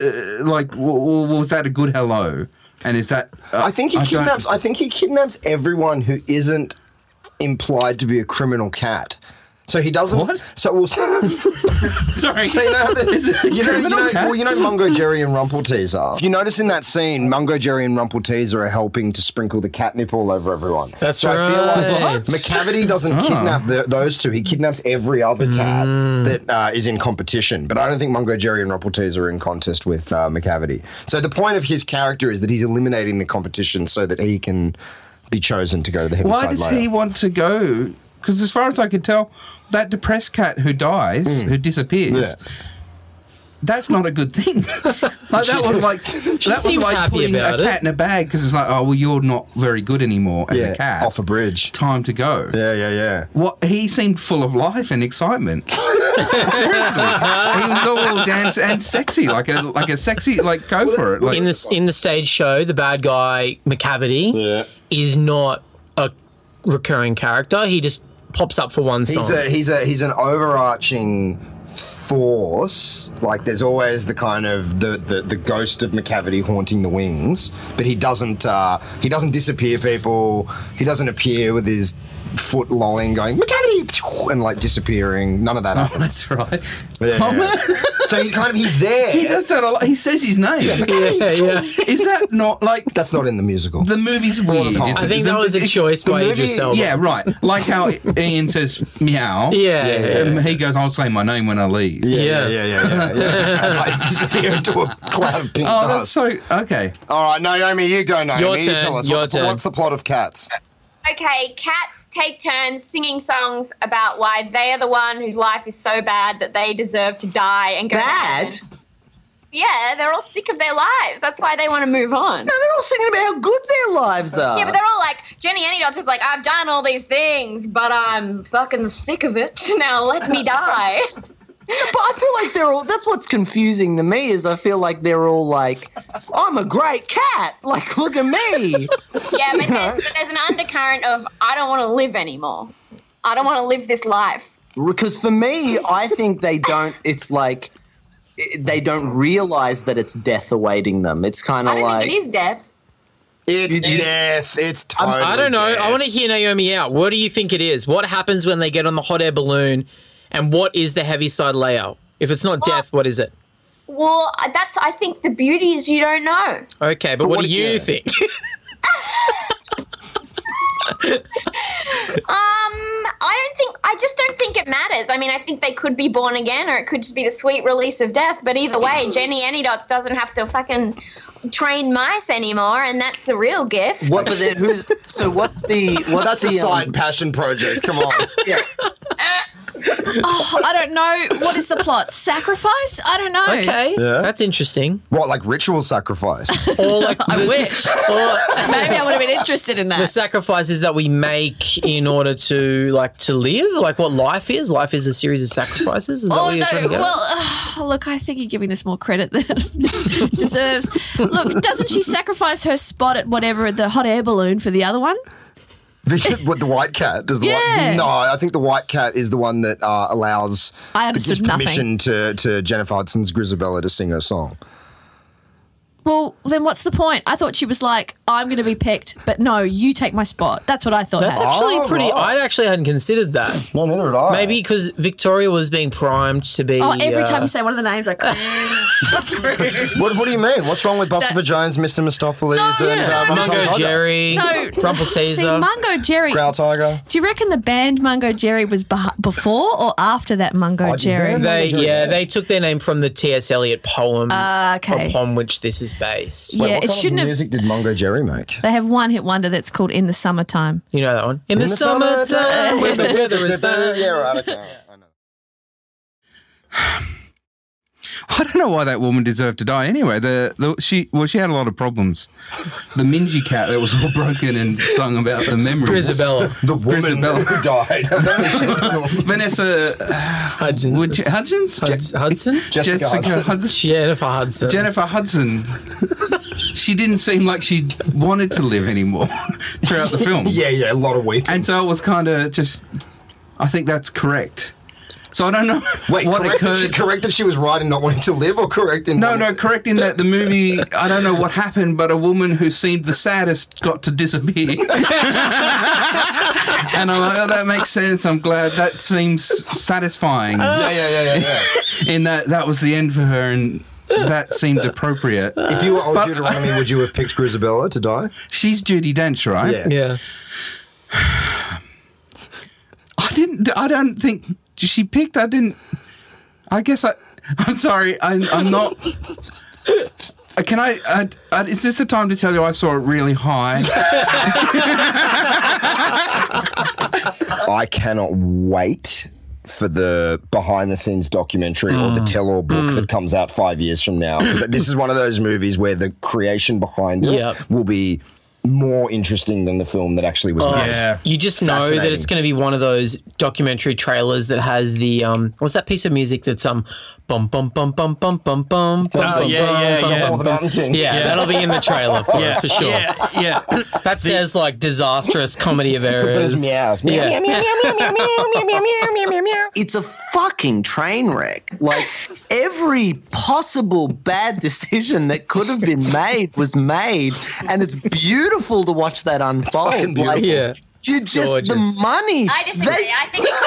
was that a good hello? And is that? I think he kidnaps. I think he kidnaps everyone who isn't implied to be a criminal cat. So he doesn't. What? So we'll. Sorry. So you know, you know Mungo Jerry and Rumpelteazer. If you notice in that scene, Mungo Jerry and Rumpelteazer are helping to sprinkle the catnip all over everyone. That's so right. I feel like McCavity doesn't kidnap those two. He kidnaps every other cat that is in competition. But I don't think Mungo Jerry and Rumpelteazer are in contest with McCavity. So the point of his character is that he's eliminating the competition so that he can be chosen to go to the heavy side later. Why does he want to go? Because as far as I could tell, that depressed cat who dies, who disappears, that's not a good thing. That was like putting a cat in a bag because it's like, oh well, you're not very good anymore as a cat. Off a bridge, time to go. Yeah. What he seemed full of life and excitement. Seriously, he was all dance and sexy, like a sexy go for it. Like, in the stage show, the bad guy McCavity is not a recurring character. He just pops up for one song. He's an overarching force. Like there's always the kind of the ghost of McCavity haunting the wings, but he doesn't disappear people. He doesn't appear with his foot lolling, going McCavity and like disappearing. None of that happens. That's right. Yeah. So he's there. He does that a lot. He says his name. Yeah. Is that not like that's not in the musical? The movie's weird. I think that was a choice by Idris Elba. Yeah, right. Like how Ian says meow. Yeah. He goes, "I'll say my name when I leave." Yeah. As I disappear into a cloud of pink dust. That's so okay. All right, Naomi, you go. Naomi, Your you turn. tell us what's the plot of Cats? Okay, cats take turns singing songs about why they are the one whose life is so bad that they deserve to die and go to heaven. Yeah, they're all sick of their lives. That's why they want to move on. No, they're all singing about how good their lives are. Yeah, but they're all like, Jenny Anydots is like, I've done all these things, but I'm fucking sick of it. Now let me die. But I feel like they're all, that's what's confusing to me is I feel like they're all like, I'm a great cat. Like, look at me. Yeah, but there's an undercurrent of, I don't want to live anymore. I don't want to live this life. Because for me, I think they don't, it's like, they don't realize that it's death awaiting them. It's kind of like. I don't think it is death. It's death. It's totally I don't know. death. I want to hear Naomi out. What do you think it is? What happens when they get on the hot air balloon? And what is the heavy side layout? If it's not death, what is it? Well, I think the beauty is you don't know. Okay, but what do you think? I just don't think it matters. I mean, I think they could be born again or it could just be the sweet release of death. But either way, Jenny Anydots doesn't have to fucking train mice anymore, and that's the real gift. What? But then who's? So what's the? What's That's a side passion project. Come on. Yeah. Oh, I don't know. What is the plot? Sacrifice? I don't know. Okay, that's interesting. What, like ritual sacrifice? Or like I wish. Maybe I would have been interested in the that. sacrifices that we make in order to live, like what life is. Life is a series of sacrifices. Is that what you're trying to get? Well, look, I think you're giving this more credit than it deserves. Look, doesn't she sacrifice her spot at whatever the hot air balloon for the other one? What, the white cat? Does the Yeah. no, I think the white cat is the one that allows. I understood gives permission nothing. to Jennifer Hudson's Grisabella to sing her song. Well, then what's the point? I thought she was like, I'm going to be picked, but no, you take my spot. That's what I thought. That's actually pretty. I actually hadn't considered that. No, neither did I. Maybe because Victoria was being primed to be. Oh, every time you say one of the names, like. What do you mean? What's wrong with Buster Jones, Mr. Mistopheles, and Mungo Jerry, No, Rumpelteazer, See, Mungo Jerry. Growl Tiger? Do you reckon the band Mungo Jerry was before or after that Mungo Jerry? They took their name from the T.S. Eliot poem okay. upon which this is based. Yeah, what it kind shouldn't of have. music did Mungo Jerry make? They have one hit wonder that's called In the Summertime. You know that one? In the summertime, when the weather is fine. Yeah, right, okay. I know. I don't know why that woman deserved to die anyway. She had a lot of problems. The Mingy cat that was all broken and sung about the memories. Grisabella. The woman who died. Vanessa Hudgens? Hudson? Jessica Hudson. Jennifer Hudson. Jennifer Hudson she didn't seem like she wanted to live anymore throughout the film. Yeah, a lot of weeping. And so it was kind of just, I think that's correct. So I don't know what occurred. Correct that she was right in not wanting to live, or correct in... No, correct in that the movie, I don't know what happened, but a woman who seemed the saddest got to disappear. And I'm like, oh, that makes sense. I'm glad. That seems satisfying. Yeah. In that was the end for her, and that seemed appropriate. If you were old Deuteronomy, would you have picked Grisabella to die? She's Judi Dench, right? Yeah. I don't think she picked. I'm sorry. I'm not. Can I? Is this the time to tell you I saw it really high? I cannot wait for the behind-the-scenes documentary or the tell-all book that comes out 5 years from now. 'Cause this is one of those movies where the creation behind it will be more interesting than the film that actually was made. Yeah. You just know that it's going to be one of those documentary trailers that has the what's that piece of music that's bum bum bum bum bum bum bum bum. The Mountain King. Yeah, that'll be in the trailer for sure. Yeah. That says like disastrous comedy of errors. Meows. It's a fucking train wreck. Like, every possible bad decision that could have been made was made, and it's beautiful to watch that unfold. Fucking beautiful. Yeah. You just gorgeous. the money. I disagree. I think it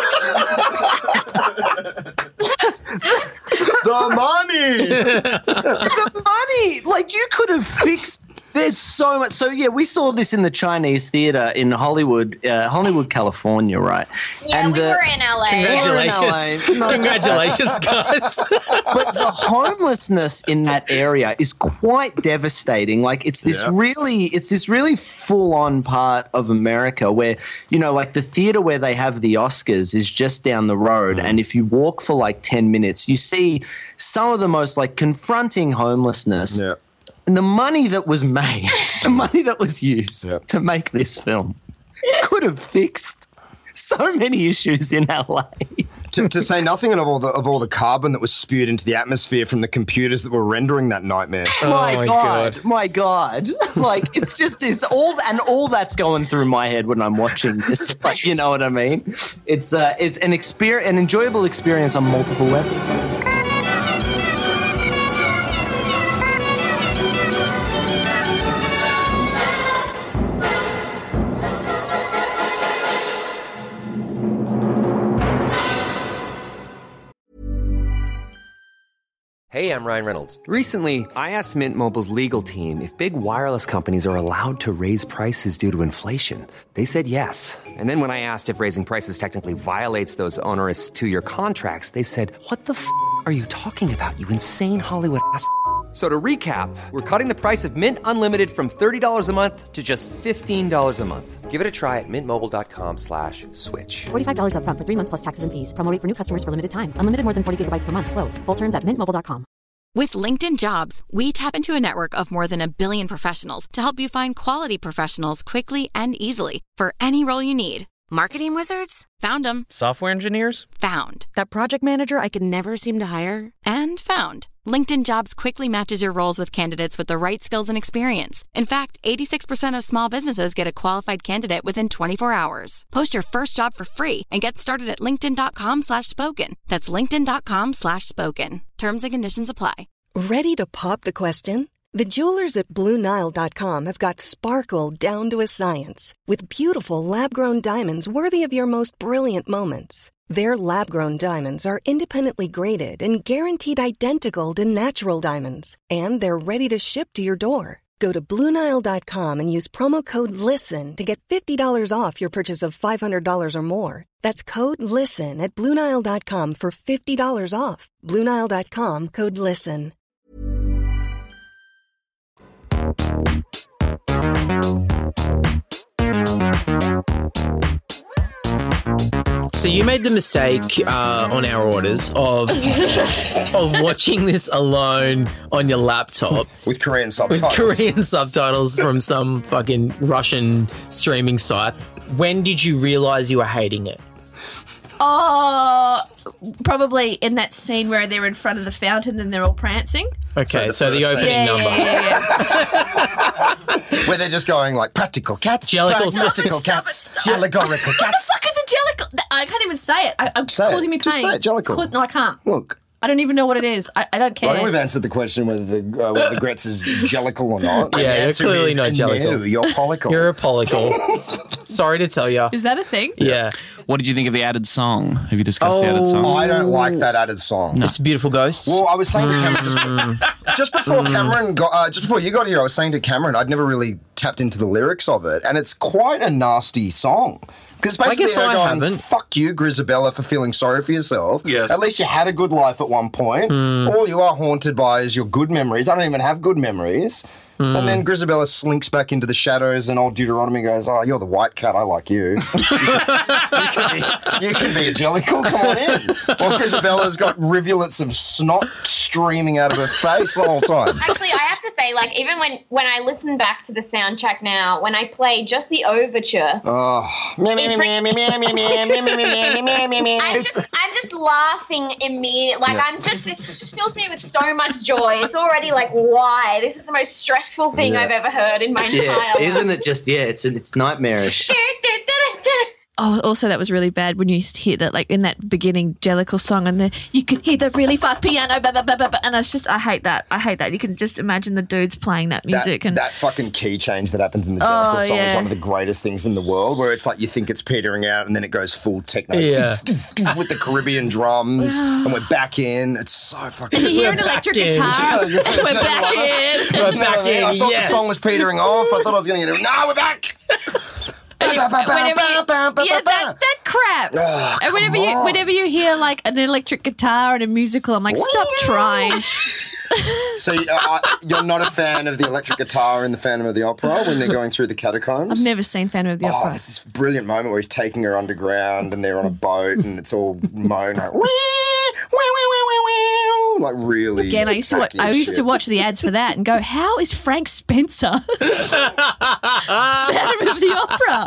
The money. The money. Like, you could have fixed. There's so much. So yeah, we saw this in the Chinese theater in Hollywood, California, right? Yeah, we were in LA. Congratulations. Congratulations, guys. But the homelessness in that area is quite devastating. Like, it's this really full-on part of America where, you know, like the theater where they have the Oscars is just down the road, and if you walk for like 10 minutes, you see some of the most like confronting homelessness. Yeah. And the money that was made, the money that was used to make this film could have fixed so many issues in LA. To say nothing of all the carbon that was spewed into the atmosphere from the computers that were rendering that nightmare. My God. Like, it's just this all that's going through my head when I'm watching this. Like, you know what I mean? It's an enjoyable experience on multiple levels. Hey, I'm Ryan Reynolds. Recently, I asked Mint Mobile's legal team if big wireless companies are allowed to raise prices due to inflation. They said yes. And then when I asked if raising prices technically violates those onerous 2-year contracts, they said, "What the f*** are you talking about, you insane Hollywood ass?" So to recap, we're cutting the price of Mint Unlimited from $30 a month to just $15 a month. Give it a try at mintmobile.com/switch. $45 up front for 3 months plus taxes and fees. Promo rate for new customers for limited time. Unlimited more than 40 gigabytes per month. Slows full terms at mintmobile.com. With LinkedIn Jobs, we tap into a network of more than 1 billion professionals to help you find quality professionals quickly and easily for any role you need. Marketing wizards? Found them. Software engineers? Found. That project manager I could never seem to hire? And found. LinkedIn Jobs quickly matches your roles with candidates with the right skills and experience. In fact, 86% of small businesses get a qualified candidate within 24 hours. Post your first job for free and get started at linkedin.com/spoken. That's linkedin.com/spoken. Terms and conditions apply. Ready to pop the question? The jewelers at BlueNile.com have got sparkle down to a science with beautiful lab-grown diamonds worthy of your most brilliant moments. Their lab-grown diamonds are independently graded and guaranteed identical to natural diamonds, and they're ready to ship to your door. Go to BlueNile.com and use promo code LISTEN to get $50 off your purchase of $500 or more. That's code LISTEN at BlueNile.com for $50 off. BlueNile.com, code LISTEN. So you made the mistake on our orders of watching this alone on your laptop with Korean subtitles. From some fucking Russian streaming site. When did you realize you were hating it? Oh, probably in that scene where they're in front of the fountain and they're all prancing. Okay, so the opening number. Yeah. Where they're just going like practical cats, Jellicle. practical cats, allegorical cats. What the fuck is a jellicle? I can't even say it. It's Say it. causing me pain. Just say it, jellicle. It's no, I can't. Look. I don't even know what it is. I don't care. I think we've answered the question whether the Gretz is jellicle or not. Yeah, The you're answer clearly is not jellicle. No, you're pollicle. You're a pollicle. Sorry to tell you. Is that a thing? Yeah. What did you think of the added song? Have you discussed the added song? I don't like that added song. It's Beautiful Ghosts. Well, I was saying to Cameron just before Cameron got, just before you got here, I was saying to Cameron I'd never really tapped into the lyrics of it, and it's quite a nasty song. Because basically guess they're I going, haven't. fuck you, Grisabella, for feeling sorry for yourself. Yes. At least you had a good life at one point. All you are haunted by is your good memories. I don't even have good memories. And then Grisabella slinks back into the shadows and old Deuteronomy goes, oh, you're the white cat, I like you. you can be a jellicle, come on in. Or Grisabella's got rivulets of snot streaming out of her face the whole time. Actually, I have to say, like, even when I listen back to the soundtrack now, when I play just the overture, I'm just laughing immediately. Like, Yeah. it just fills me with so much joy. It's already like, why? This is the most stressful thing Yeah. I've ever heard in my entire life. Isn't it just, it's nightmarish. Oh, also that was really bad when you hear that, like in that beginning Jellicle song, and you can hear the really fast piano, and it's just I hate that. You can just imagine the dudes playing that music that fucking key change that happens in the Jellicle song is one of the greatest things in the world, where it's like you think it's petering out and then it goes full techno with the Caribbean drums, and we're back in. It's so fucking. And you hear an electric guitar, and we're back in. We're back in. I thought the song was petering off. I thought I was going to get it. No, we're back. That crap. Oh, And whenever you hear like an electric guitar and a musical, I'm like, stop trying. So you're not a fan of the electric guitar in the Phantom of the Opera when they're going through the catacombs? I've never seen Phantom of the Oh, Opera. there's this brilliant moment where he's taking her underground and they're on a boat and it's all moan like, like really. Again, I used to watch. tacky as shit. watch the ads for that and go, "How is Frank Spencer Phantom of the Opera?"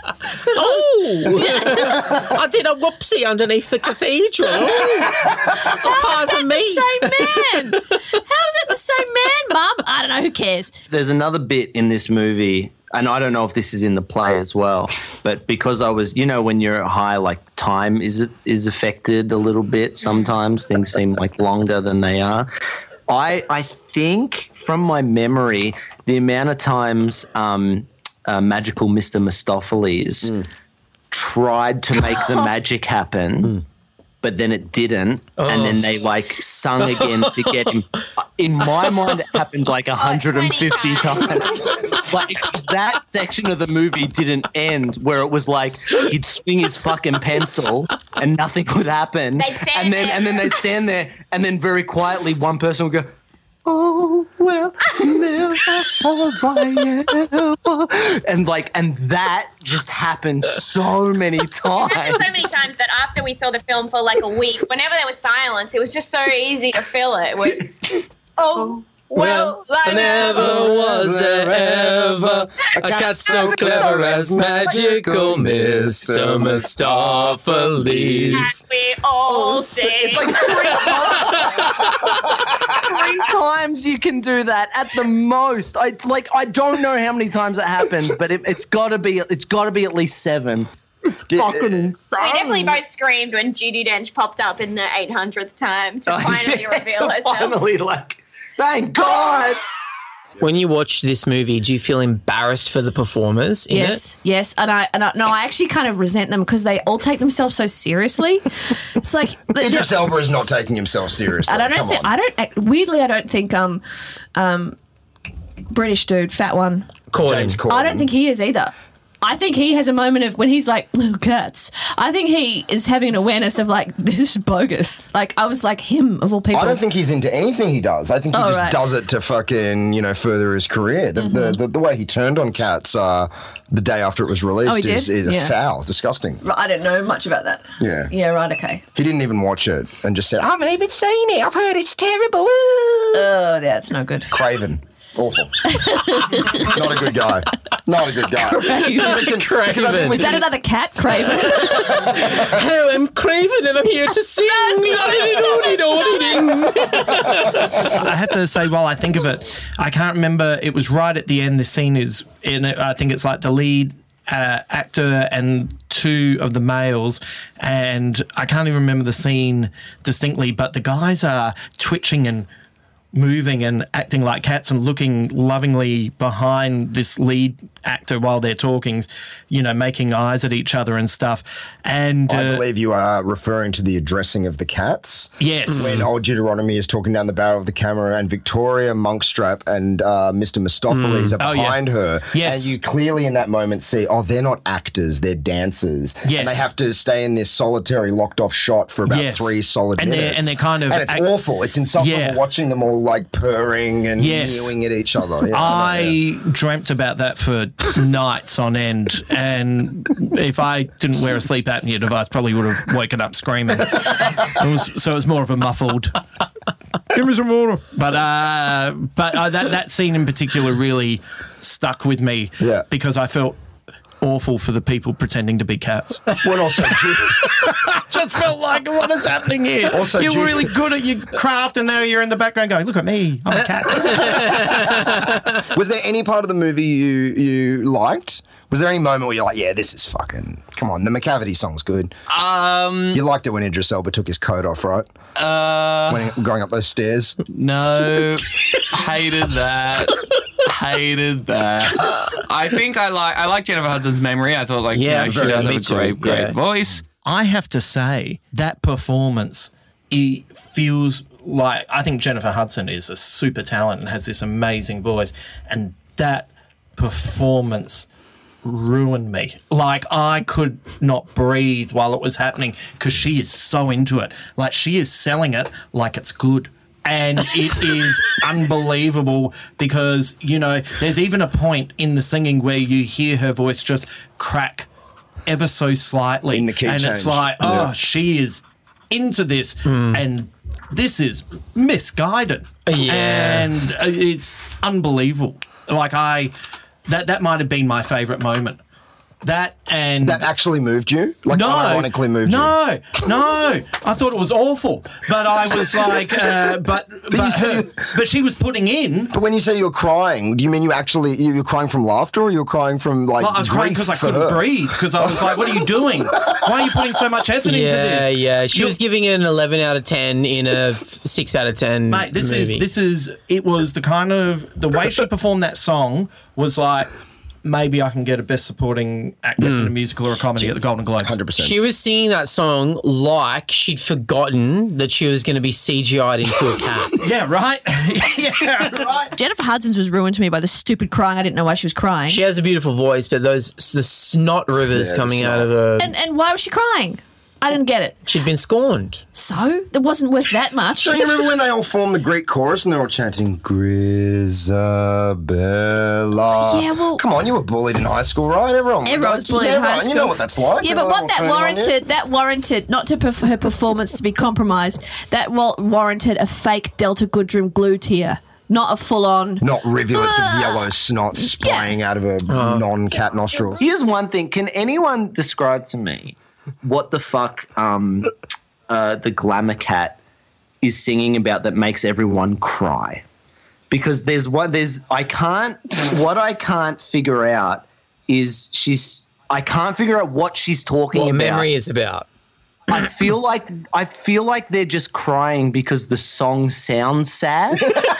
Oh, I did a whoopsie underneath the cathedral. Pardon me. Same man. How is it the same man, Mum? I don't know. Who cares? There's another bit in this movie, and I don't know if this is in the play as well, but because I was, when you're at high, like time is affected a little bit. Sometimes things seem like longer than they are. I think from my memory, the amount of times magical Mr. Mistopheles tried to make the magic happen, but then it didn't, and then they sung again to get him. In my mind, it happened 150 times. That section of the movie didn't end where it was like he'd swing his fucking pencil and nothing would happen, and then they'd stand there, and then very quietly one person would go, "Oh, well, never have I ever." And that just happened so many times. It happened so many times that after we saw the film for a week, whenever there was silence, it was just so easy to fill it with, "Oh, well, never was there ever a cat so clever as magical Mr. Mistopheles." we all sing. It's like 3 times you can do that at the most. I don't know how many times it happens, but it's got to be at least 7. It's fucking insane. We definitely both screamed when Judi Dench popped up in the 800th time to finally reveal herself. Finally, thank God. When you watch this movie, do you feel embarrassed for the performers in it? Yes, and I actually kind of resent them because they all take themselves so seriously. It's like Idris Elba is not taking himself seriously. I don't think British dude, fat one, James Corden. I don't think he is either. I think he has a moment of when he's like, "Oh, cats." I think he is having an awareness of this is bogus. I was like him of all people. I don't think he's into anything he does. I think he just does it to fucking, further his career. The way he turned on Cats the day after it was released is foul, disgusting. I don't know much about that. Yeah. Yeah, right, okay. He didn't even watch it and just said, I haven't even seen it. I've heard it's terrible. Oh, that's no good. Craven. Awful. Not a good guy. Not a good guy. Craven. Was that another cat, Craven? Hello, I'm Craven and I'm here to sing. I have to say, while I think of it, I can't remember. It was right at the end. This scene is in it. I think it's like the lead actor and two of the males, and I can't even remember the scene distinctly, but the guys are twitching and moving and acting like cats and looking lovingly behind this lead actor while they're talking, you know, making eyes at each other and stuff. And I believe you are referring to the addressing of the cats. Yes. When old Deuteronomy is talking down the barrel of the camera and Victoria Monkstrap and Mr. Mistopheles are behind her. Yes. And you clearly in that moment see, they're not actors, they're dancers. Yes. And they have to stay in this solitary locked off shot for about 3 solid minutes. And they're kind of... And it's awful. It's insufferable watching them all like purring and mewing at each other. Yeah, I dreamt about that for nights on end, and if I didn't wear a sleep apnea device, probably would have woken up screaming. So it was more of a muffled, give me some water. But that scene in particular really stuck with me because I felt awful for the people pretending to be cats. Well, also, just felt like, what is happening here? Also, you were really good at your craft, and now you're in the background going, look at me, I'm a cat. Was there any part of the movie you liked? Was there any moment where you're like, yeah, this is fucking... Come on, the McCavity song's good. You liked it when Idris Elba took his coat off, right? Going up those stairs? No. Hated that. I think I like Jennifer Hudson's memory. I thought she does have a great voice. I have to say that performance, it feels like, I think Jennifer Hudson is a super talent and has this amazing voice, and that performance ruined me. Like, I could not breathe while it was happening because she is so into it. Like, she is selling it like it's good. And it is unbelievable because, you know, there's even a point in the singing where you hear her voice just crack ever so slightly. In the key change. It's like, she is into this and this is misguided. Yeah. And it's unbelievable. Like, that might have been my favourite moment. That actually moved you? Like, unironically moved you? No. I thought it was awful. But I was like, but she was putting in. But when you say you were crying, do you mean you were crying from laughter, or you were crying from like? Well, I was crying because I couldn't breathe. Because I was like, what are you doing? Why are you putting so much effort into this? Yeah. She was giving it an 11 out of 10 in a 6 out of 10. Mate, it was the kind of the way she performed that song was like, maybe I can get a Best Supporting Actress in a musical or a comedy at the Golden Globes. 100%. She was singing that song like she'd forgotten that she was going to be CGI'd into a cat. Yeah, right? Yeah, right. Jennifer Hudson's was ruined to me by the stupid crying. I didn't know why she was crying. She has a beautiful voice, but the snot rivers coming out of her. And why was she crying? I didn't get it. She'd been scorned. So? It wasn't worth that much. Don't you remember when they all formed the Greek chorus and they're all chanting, Grisabella? Yeah, well... Come on, you were bullied in high school, right? Everyone was bullied in high school. You know what that's like. Yeah, but what that warranted, not to her performance to be compromised, that warranted a fake Delta Goodrem glue tear. Not a full-on... Not rivulets of yellow snot spraying out of a non-cat nostrils. Here's one thing. Can anyone describe to me what the fuck the Glamour Cat is singing about that makes everyone cry? Because what I can't figure out is I can't figure out what she's talking about. What memory is about. I feel like they're just crying because the song sounds sad.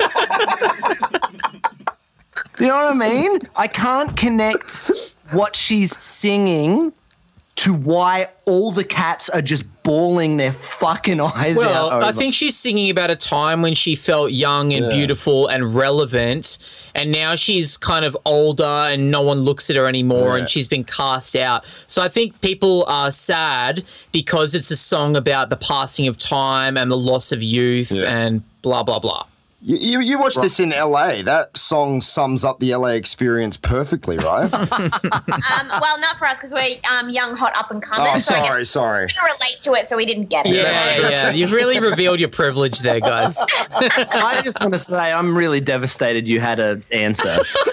You know what I mean? I can't connect what she's singing to why all the cats are just bawling their fucking eyes out. Well, over. I think she's singing about a time when she felt young and beautiful and relevant, and now she's kind of older and no one looks at her anymore and she's been cast out. So I think people are sad because it's a song about the passing of time and the loss of youth and blah, blah, blah. You watched this in LA. That song sums up the LA experience perfectly, right? Well, not for us because we're young, hot, up and coming. Oh, so I guess sorry. We can relate to it, so we didn't get it. Yeah. You've really revealed your privilege there, guys. I just want to say I'm really devastated you had an answer.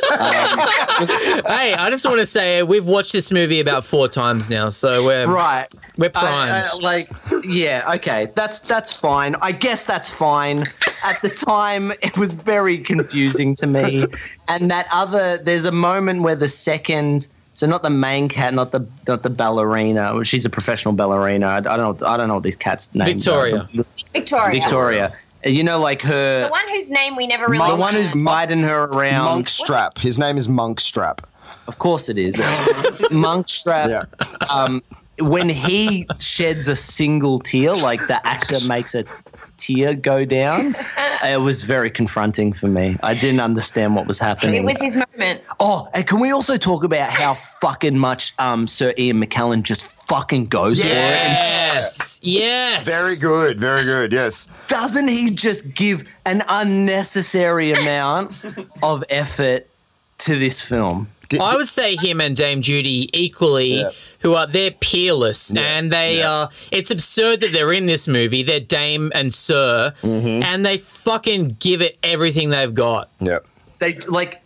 Hey, I just want to say we've watched this movie about 4 times now, so we're primed. Okay, that's fine. I guess that's fine. At the time, it was very confusing to me. And there's a moment where the second, so not the main cat, not the ballerina. She's a professional ballerina. I don't know what these cats' names Victoria. are. Victoria. You know, like her. The one whose name we never really. The one who's guiding her around. Monkstrap. His name is Monkstrap. Of course it is. Monkstrap. Yeah. When he sheds a single tear, like the actor makes a tear go down, it was very confronting for me. I didn't understand what was happening. It was his moment. Oh, and can we also talk about how fucking much Sir Ian McKellen just fucking goes for it? Yes. Very good, yes. Doesn't he just give an unnecessary amount of effort to this film? I would say him and Dame Judy equally, they're peerless, and they are. It's absurd that they're in this movie. They're Dame and Sir, and they fucking give it everything they've got. Yep. They like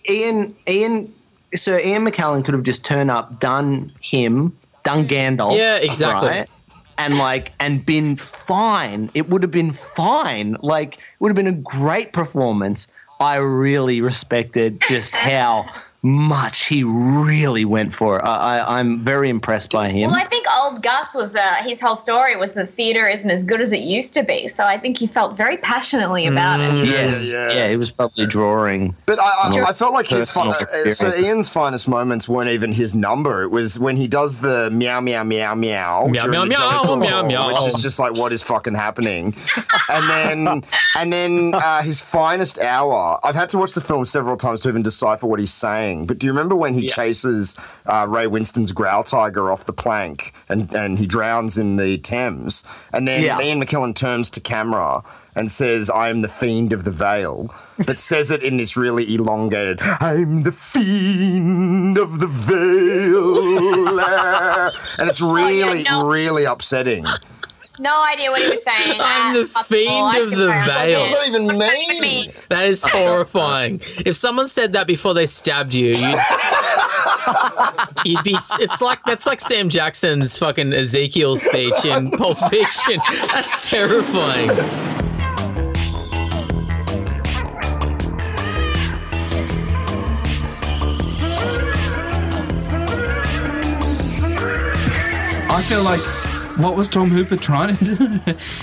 Sir Ian McKellen could have just turned up, done Gandalf. Yeah, exactly. Right? And been fine. It would have been fine. Like, it would have been a great performance. I really respected just how much he really went for it. I'm very impressed by him. Well, I think old Gus was his whole story was the theatre isn't as good as it used to be. So I think he felt very passionately about it. Yes, yeah, he was probably drawing. But I felt like personal so Ian's finest moments weren't even his number. It was when he does the meow meow meow meow meow during meow the Joker meow roll, meow, which is just like, what is fucking happening? and then his finest hour. I've had to watch the film several times to even decipher what he's saying. But do you remember when he chases Ray Winston's growl tiger off the plank and he drowns in the Thames? And then Ian McKellen turns to camera and says, "I am the fiend of the veil," but says it in this really elongated, "I'm the fiend of the veil." And it's really upsetting. No idea what he was saying. I'm the fiend of the veil. What does that even mean? That is horrifying. If someone said that before they stabbed you, you'd be. That's like Sam Jackson's fucking Ezekiel speech in Pulp Fiction. That's terrifying. I feel like, what was Tom Hooper trying to do?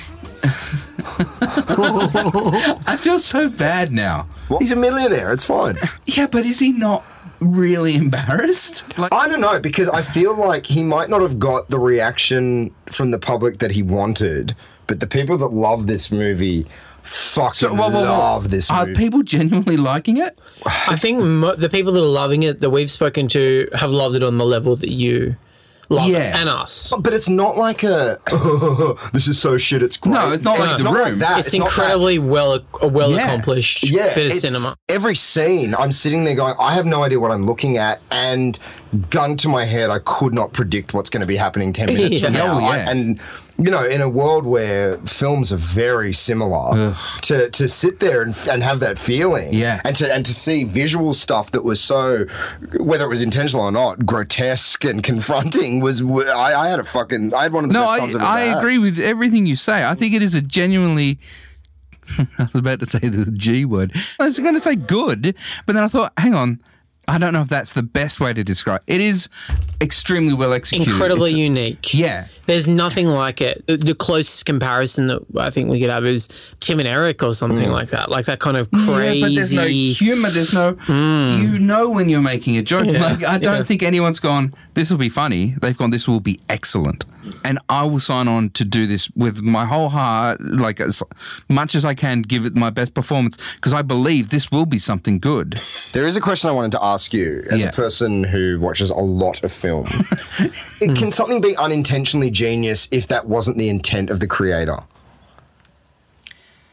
I feel so bad now. He's a millionaire. It's fine. Yeah, but is he not really embarrassed? I don't know, because I feel like he might not have got the reaction from the public that he wanted, but the people that love this movie fucking love this movie. Are people genuinely liking it? I think the people that are loving it that we've spoken to have loved it on the level that you love it, and us. But it's not like this is so shit, it's great. No, it's not like The Room. Like that. It's incredibly well accomplished bit of it's cinema. Every scene, I'm sitting there going, I have no idea what I'm looking at, and gun to my head, I could not predict what's going to be happening 10 minutes from now. And you know, in a world where films are very similar, to sit there and have that feeling, and to see visual stuff that was so, whether it was intentional or not, grotesque and confronting I had one of the best times I've ever I had. agree with everything you say. I think it is a genuinely. I was about to say the G word. I was going to say good, but then I thought, hang on. I don't know if that's the best way to describe it. It is extremely well executed. Incredibly unique. Yeah. There's nothing like it. The closest comparison that I think we could have is Tim and Eric or something like that. Like that kind of crazy. Yeah, but there's no humour. There's no... You know when you're making a joke. Yeah. Like, I don't think anyone's gone, this will be funny. They've gone, this will be excellent. And I will sign on to do this with my whole heart, like as much as I can, give it my best performance, because I believe this will be something good. There is a question I wanted to ask you as a person who watches a lot of film. Can something be unintentionally genius if that wasn't the intent of the creator?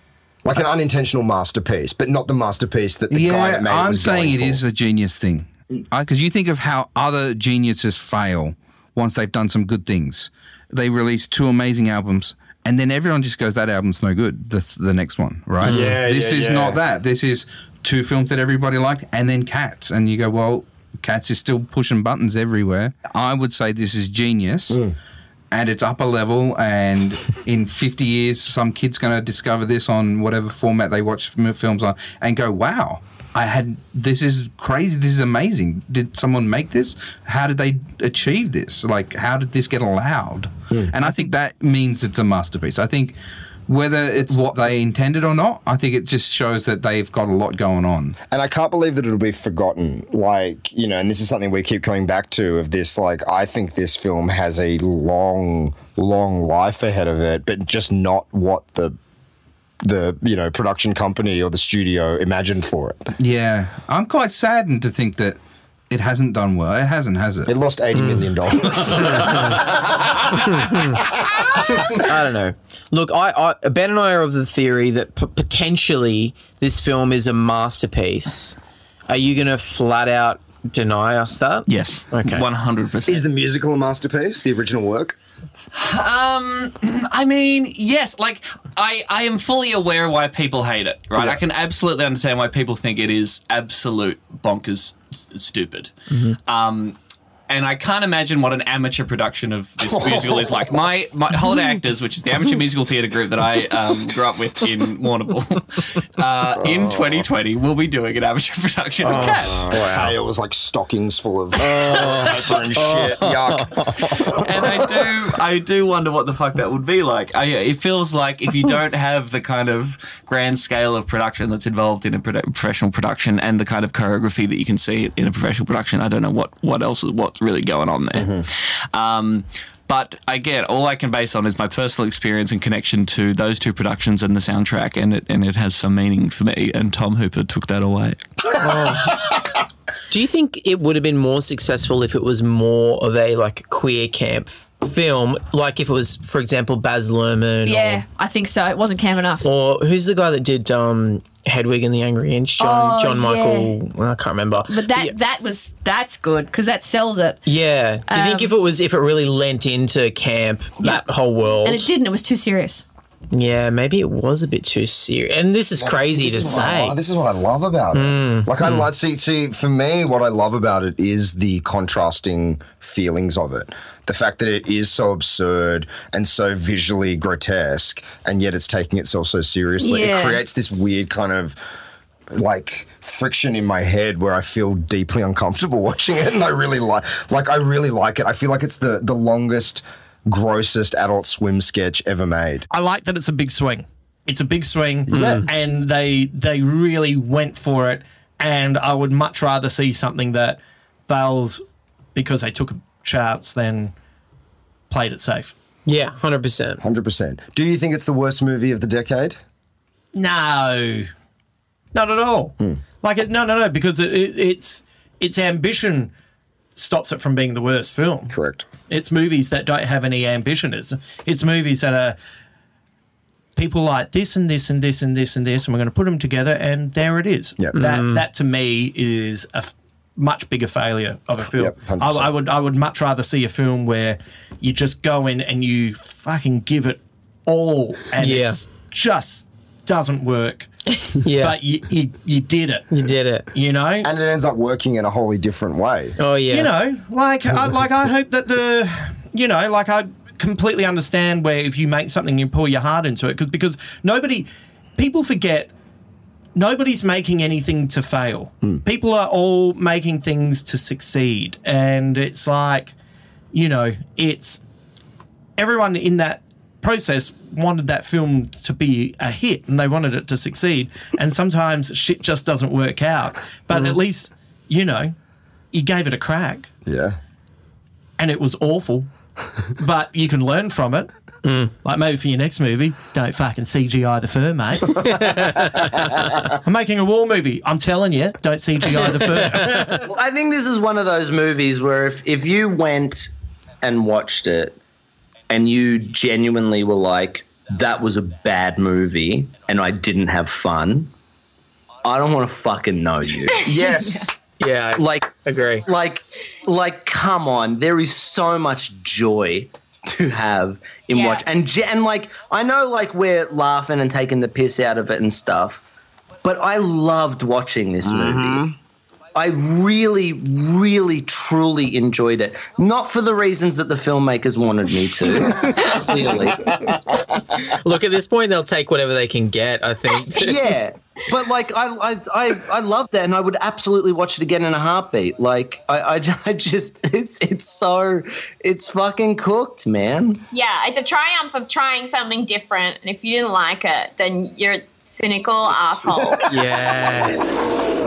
Like an unintentional masterpiece, but not the masterpiece that the guy that made it I'm was saying going it for. is a genius thing. Because you think of how other geniuses fail once they've done some good things. They release 2 amazing albums, and then everyone just goes, that album's no good, the next one, right? This is not that. This is 2 films that everybody liked, and then Cats. And you go, well, Cats is still pushing buttons everywhere. I would say this is genius. And it's upper level, and in 50 years, some kid's going to discover this on whatever format they watch films on and go, wow, this is crazy, this is amazing. Did someone make this? How did they achieve this? Like, how did this get allowed? And I think that means it's a masterpiece. I think whether it's what they intended or not, I think it just shows that they've got a lot going on. And I can't believe that it'll be forgotten. Like, you know, and this is something we keep coming back to of this, like, I think this film has a long, long life ahead of it, but just not what the you know, production company or the studio imagined for it. Yeah. I'm quite saddened to think that it hasn't done well. It hasn't, has it? It lost $80 million. I don't know. Look, Ben and I are of the theory that potentially this film is a masterpiece. Are you going to flat out deny us that? Yes. Okay. 100%. Is the musical a masterpiece, the original work? I mean, yes, like, I am fully aware why people hate it, right? Yeah. I can absolutely understand why people think it is absolute bonkers stupid. And I can't imagine what an amateur production of this musical is like. My Holiday Actors, which is the amateur musical theatre group that I grew up with in Warrnambool, in 2020 will be doing an amateur production of Cats. Wow. It was like stockings full of paper and shit. Yuck. And I do wonder what the fuck that would be like. It feels like if you don't have the kind of grand scale of production that's involved in a professional production and the kind of choreography that you can see in a professional production, I don't know what's really going on there. But again, all I can base on is my personal experience and connection to those 2 productions and the soundtrack, and it has some meaning for me. And Tom Hooper took that away. Do you think it would have been more successful if it was more of a like queer camp film, like if it was, for example, Baz Luhrmann? Yeah, I think so. It wasn't camp enough. Or who's the guy that did Hedwig and the Angry Inch? John Michael. I can't remember. But that's good because that sells it. Yeah. Do you think if it really lent into camp, that whole world? And it didn't. It was too serious. Yeah, maybe it was a bit too serious. And this is crazy to say. This is what I love about it. Like, I like see, for me, what I love about it is the contrasting feelings of it. The fact that it is so absurd and so visually grotesque, and yet it's taking itself so seriously. Yeah. It creates this weird kind of, like, friction in my head where I feel deeply uncomfortable watching it, and I really like it. I feel like it's the longest, grossest Adult Swim sketch ever made. I like that it's a big swing. It's a big swing, and they really went for it. And I would much rather see something that fails because they took a chance than played it safe. Yeah, 100%. 100%. Do you think it's the worst movie of the decade? No, not at all. No, because its ambition stops it from being the worst film. Correct. It's movies that don't have any ambition. It's movies that are people like this and this and this and this and this, and we're going to put them together, and there it is. Yep. That to me is a much bigger failure of a film. Yep, 100%. I would much rather see a film where you just go in and you fucking give it all, and it just doesn't work. But you did it. You did it. You know? And it ends up working in a wholly different way. Oh, yeah. You know, I hope that I completely understand where if you make something, you pour your heart into it, because people forget nobody's making anything to fail. People are all making things to succeed. And it's like, you know, it's everyone in that process wanted that film to be a hit, and they wanted it to succeed, and sometimes shit just doesn't work out, but at least, you know, you gave it a crack. Yeah. And it was awful, but you can learn from it. Like maybe for your next movie, don't fucking CGI the fur, mate. I'm making a war movie. I'm telling you, don't CGI the fur. I think this is one of those movies where if you went and watched it and you genuinely were like, that was a bad movie and I didn't have fun, I don't want to fucking know you. Yes. Yeah, like agree. Like, come on. There is so much joy to have in watch, and like I know, like we're laughing and taking the piss out of it and stuff, but I loved watching this movie. I really, really, truly enjoyed it. Not for the reasons that the filmmakers wanted me to, clearly. Look, at this point, they'll take whatever they can get, I think. Yeah, but like I loved that, and I would absolutely watch it again in a heartbeat. Like I just it's fucking cooked, man. Yeah, it's a triumph of trying something different, and if you didn't like it, then you're a cynical asshole. Yes.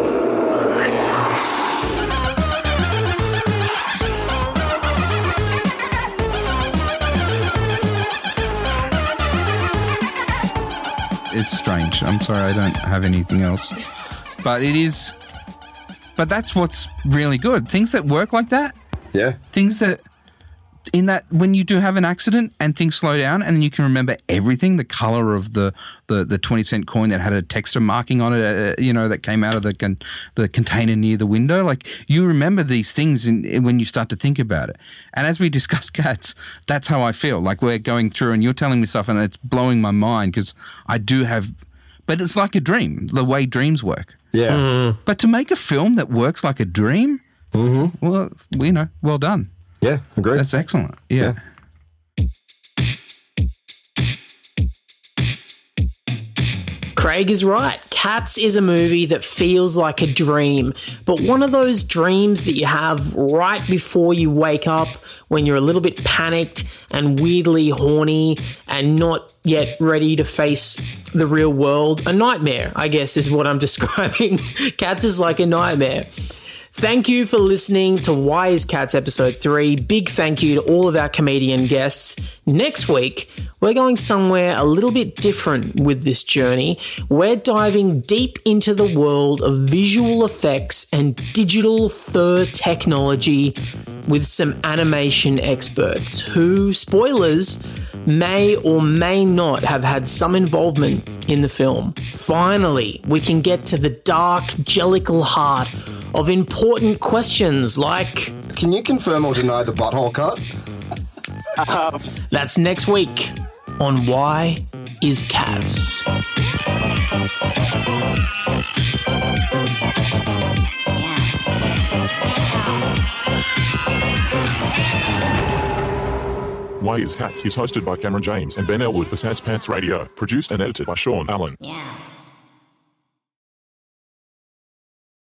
It's strange. I'm sorry, I don't have anything else. But it is. But that's what's really good. Things that work like that. Yeah. Things that, in that, when you do have an accident and things slow down and then you can remember everything, the color of the 20-cent coin that had a texture marking on it, that came out of the container near the window. Like, you remember these things when you start to think about it. And as we discuss Cats, that's how I feel. Like, we're going through and you're telling me stuff and it's blowing my mind because I do have, but it's like a dream, the way dreams work. Yeah. But to make a film that works like a dream, well, well done. Yeah, agree. That's excellent. Yeah. Craig is right. Cats is a movie that feels like a dream, but one of those dreams that you have right before you wake up when you're a little bit panicked and weirdly horny and not yet ready to face the real world. A nightmare, I guess, is what I'm describing. Cats is like a nightmare. Thank you for listening to Why is Cats episode 3. Big thank you to all of our comedian guests. Next week, we're going somewhere a little bit different with this journey. We're diving deep into the world of visual effects and digital fur technology with some animation experts who, spoilers, may or may not have had some involvement in the film. Finally, we can get to the dark, jellicle heart of important questions like... Can you confirm or deny the butthole cut? That's next week on Why is Cats. Why is Cats is hosted by Cameron James and Ben Elwood for Sans Pants Radio. Produced and edited by Sean Allen. Yeah.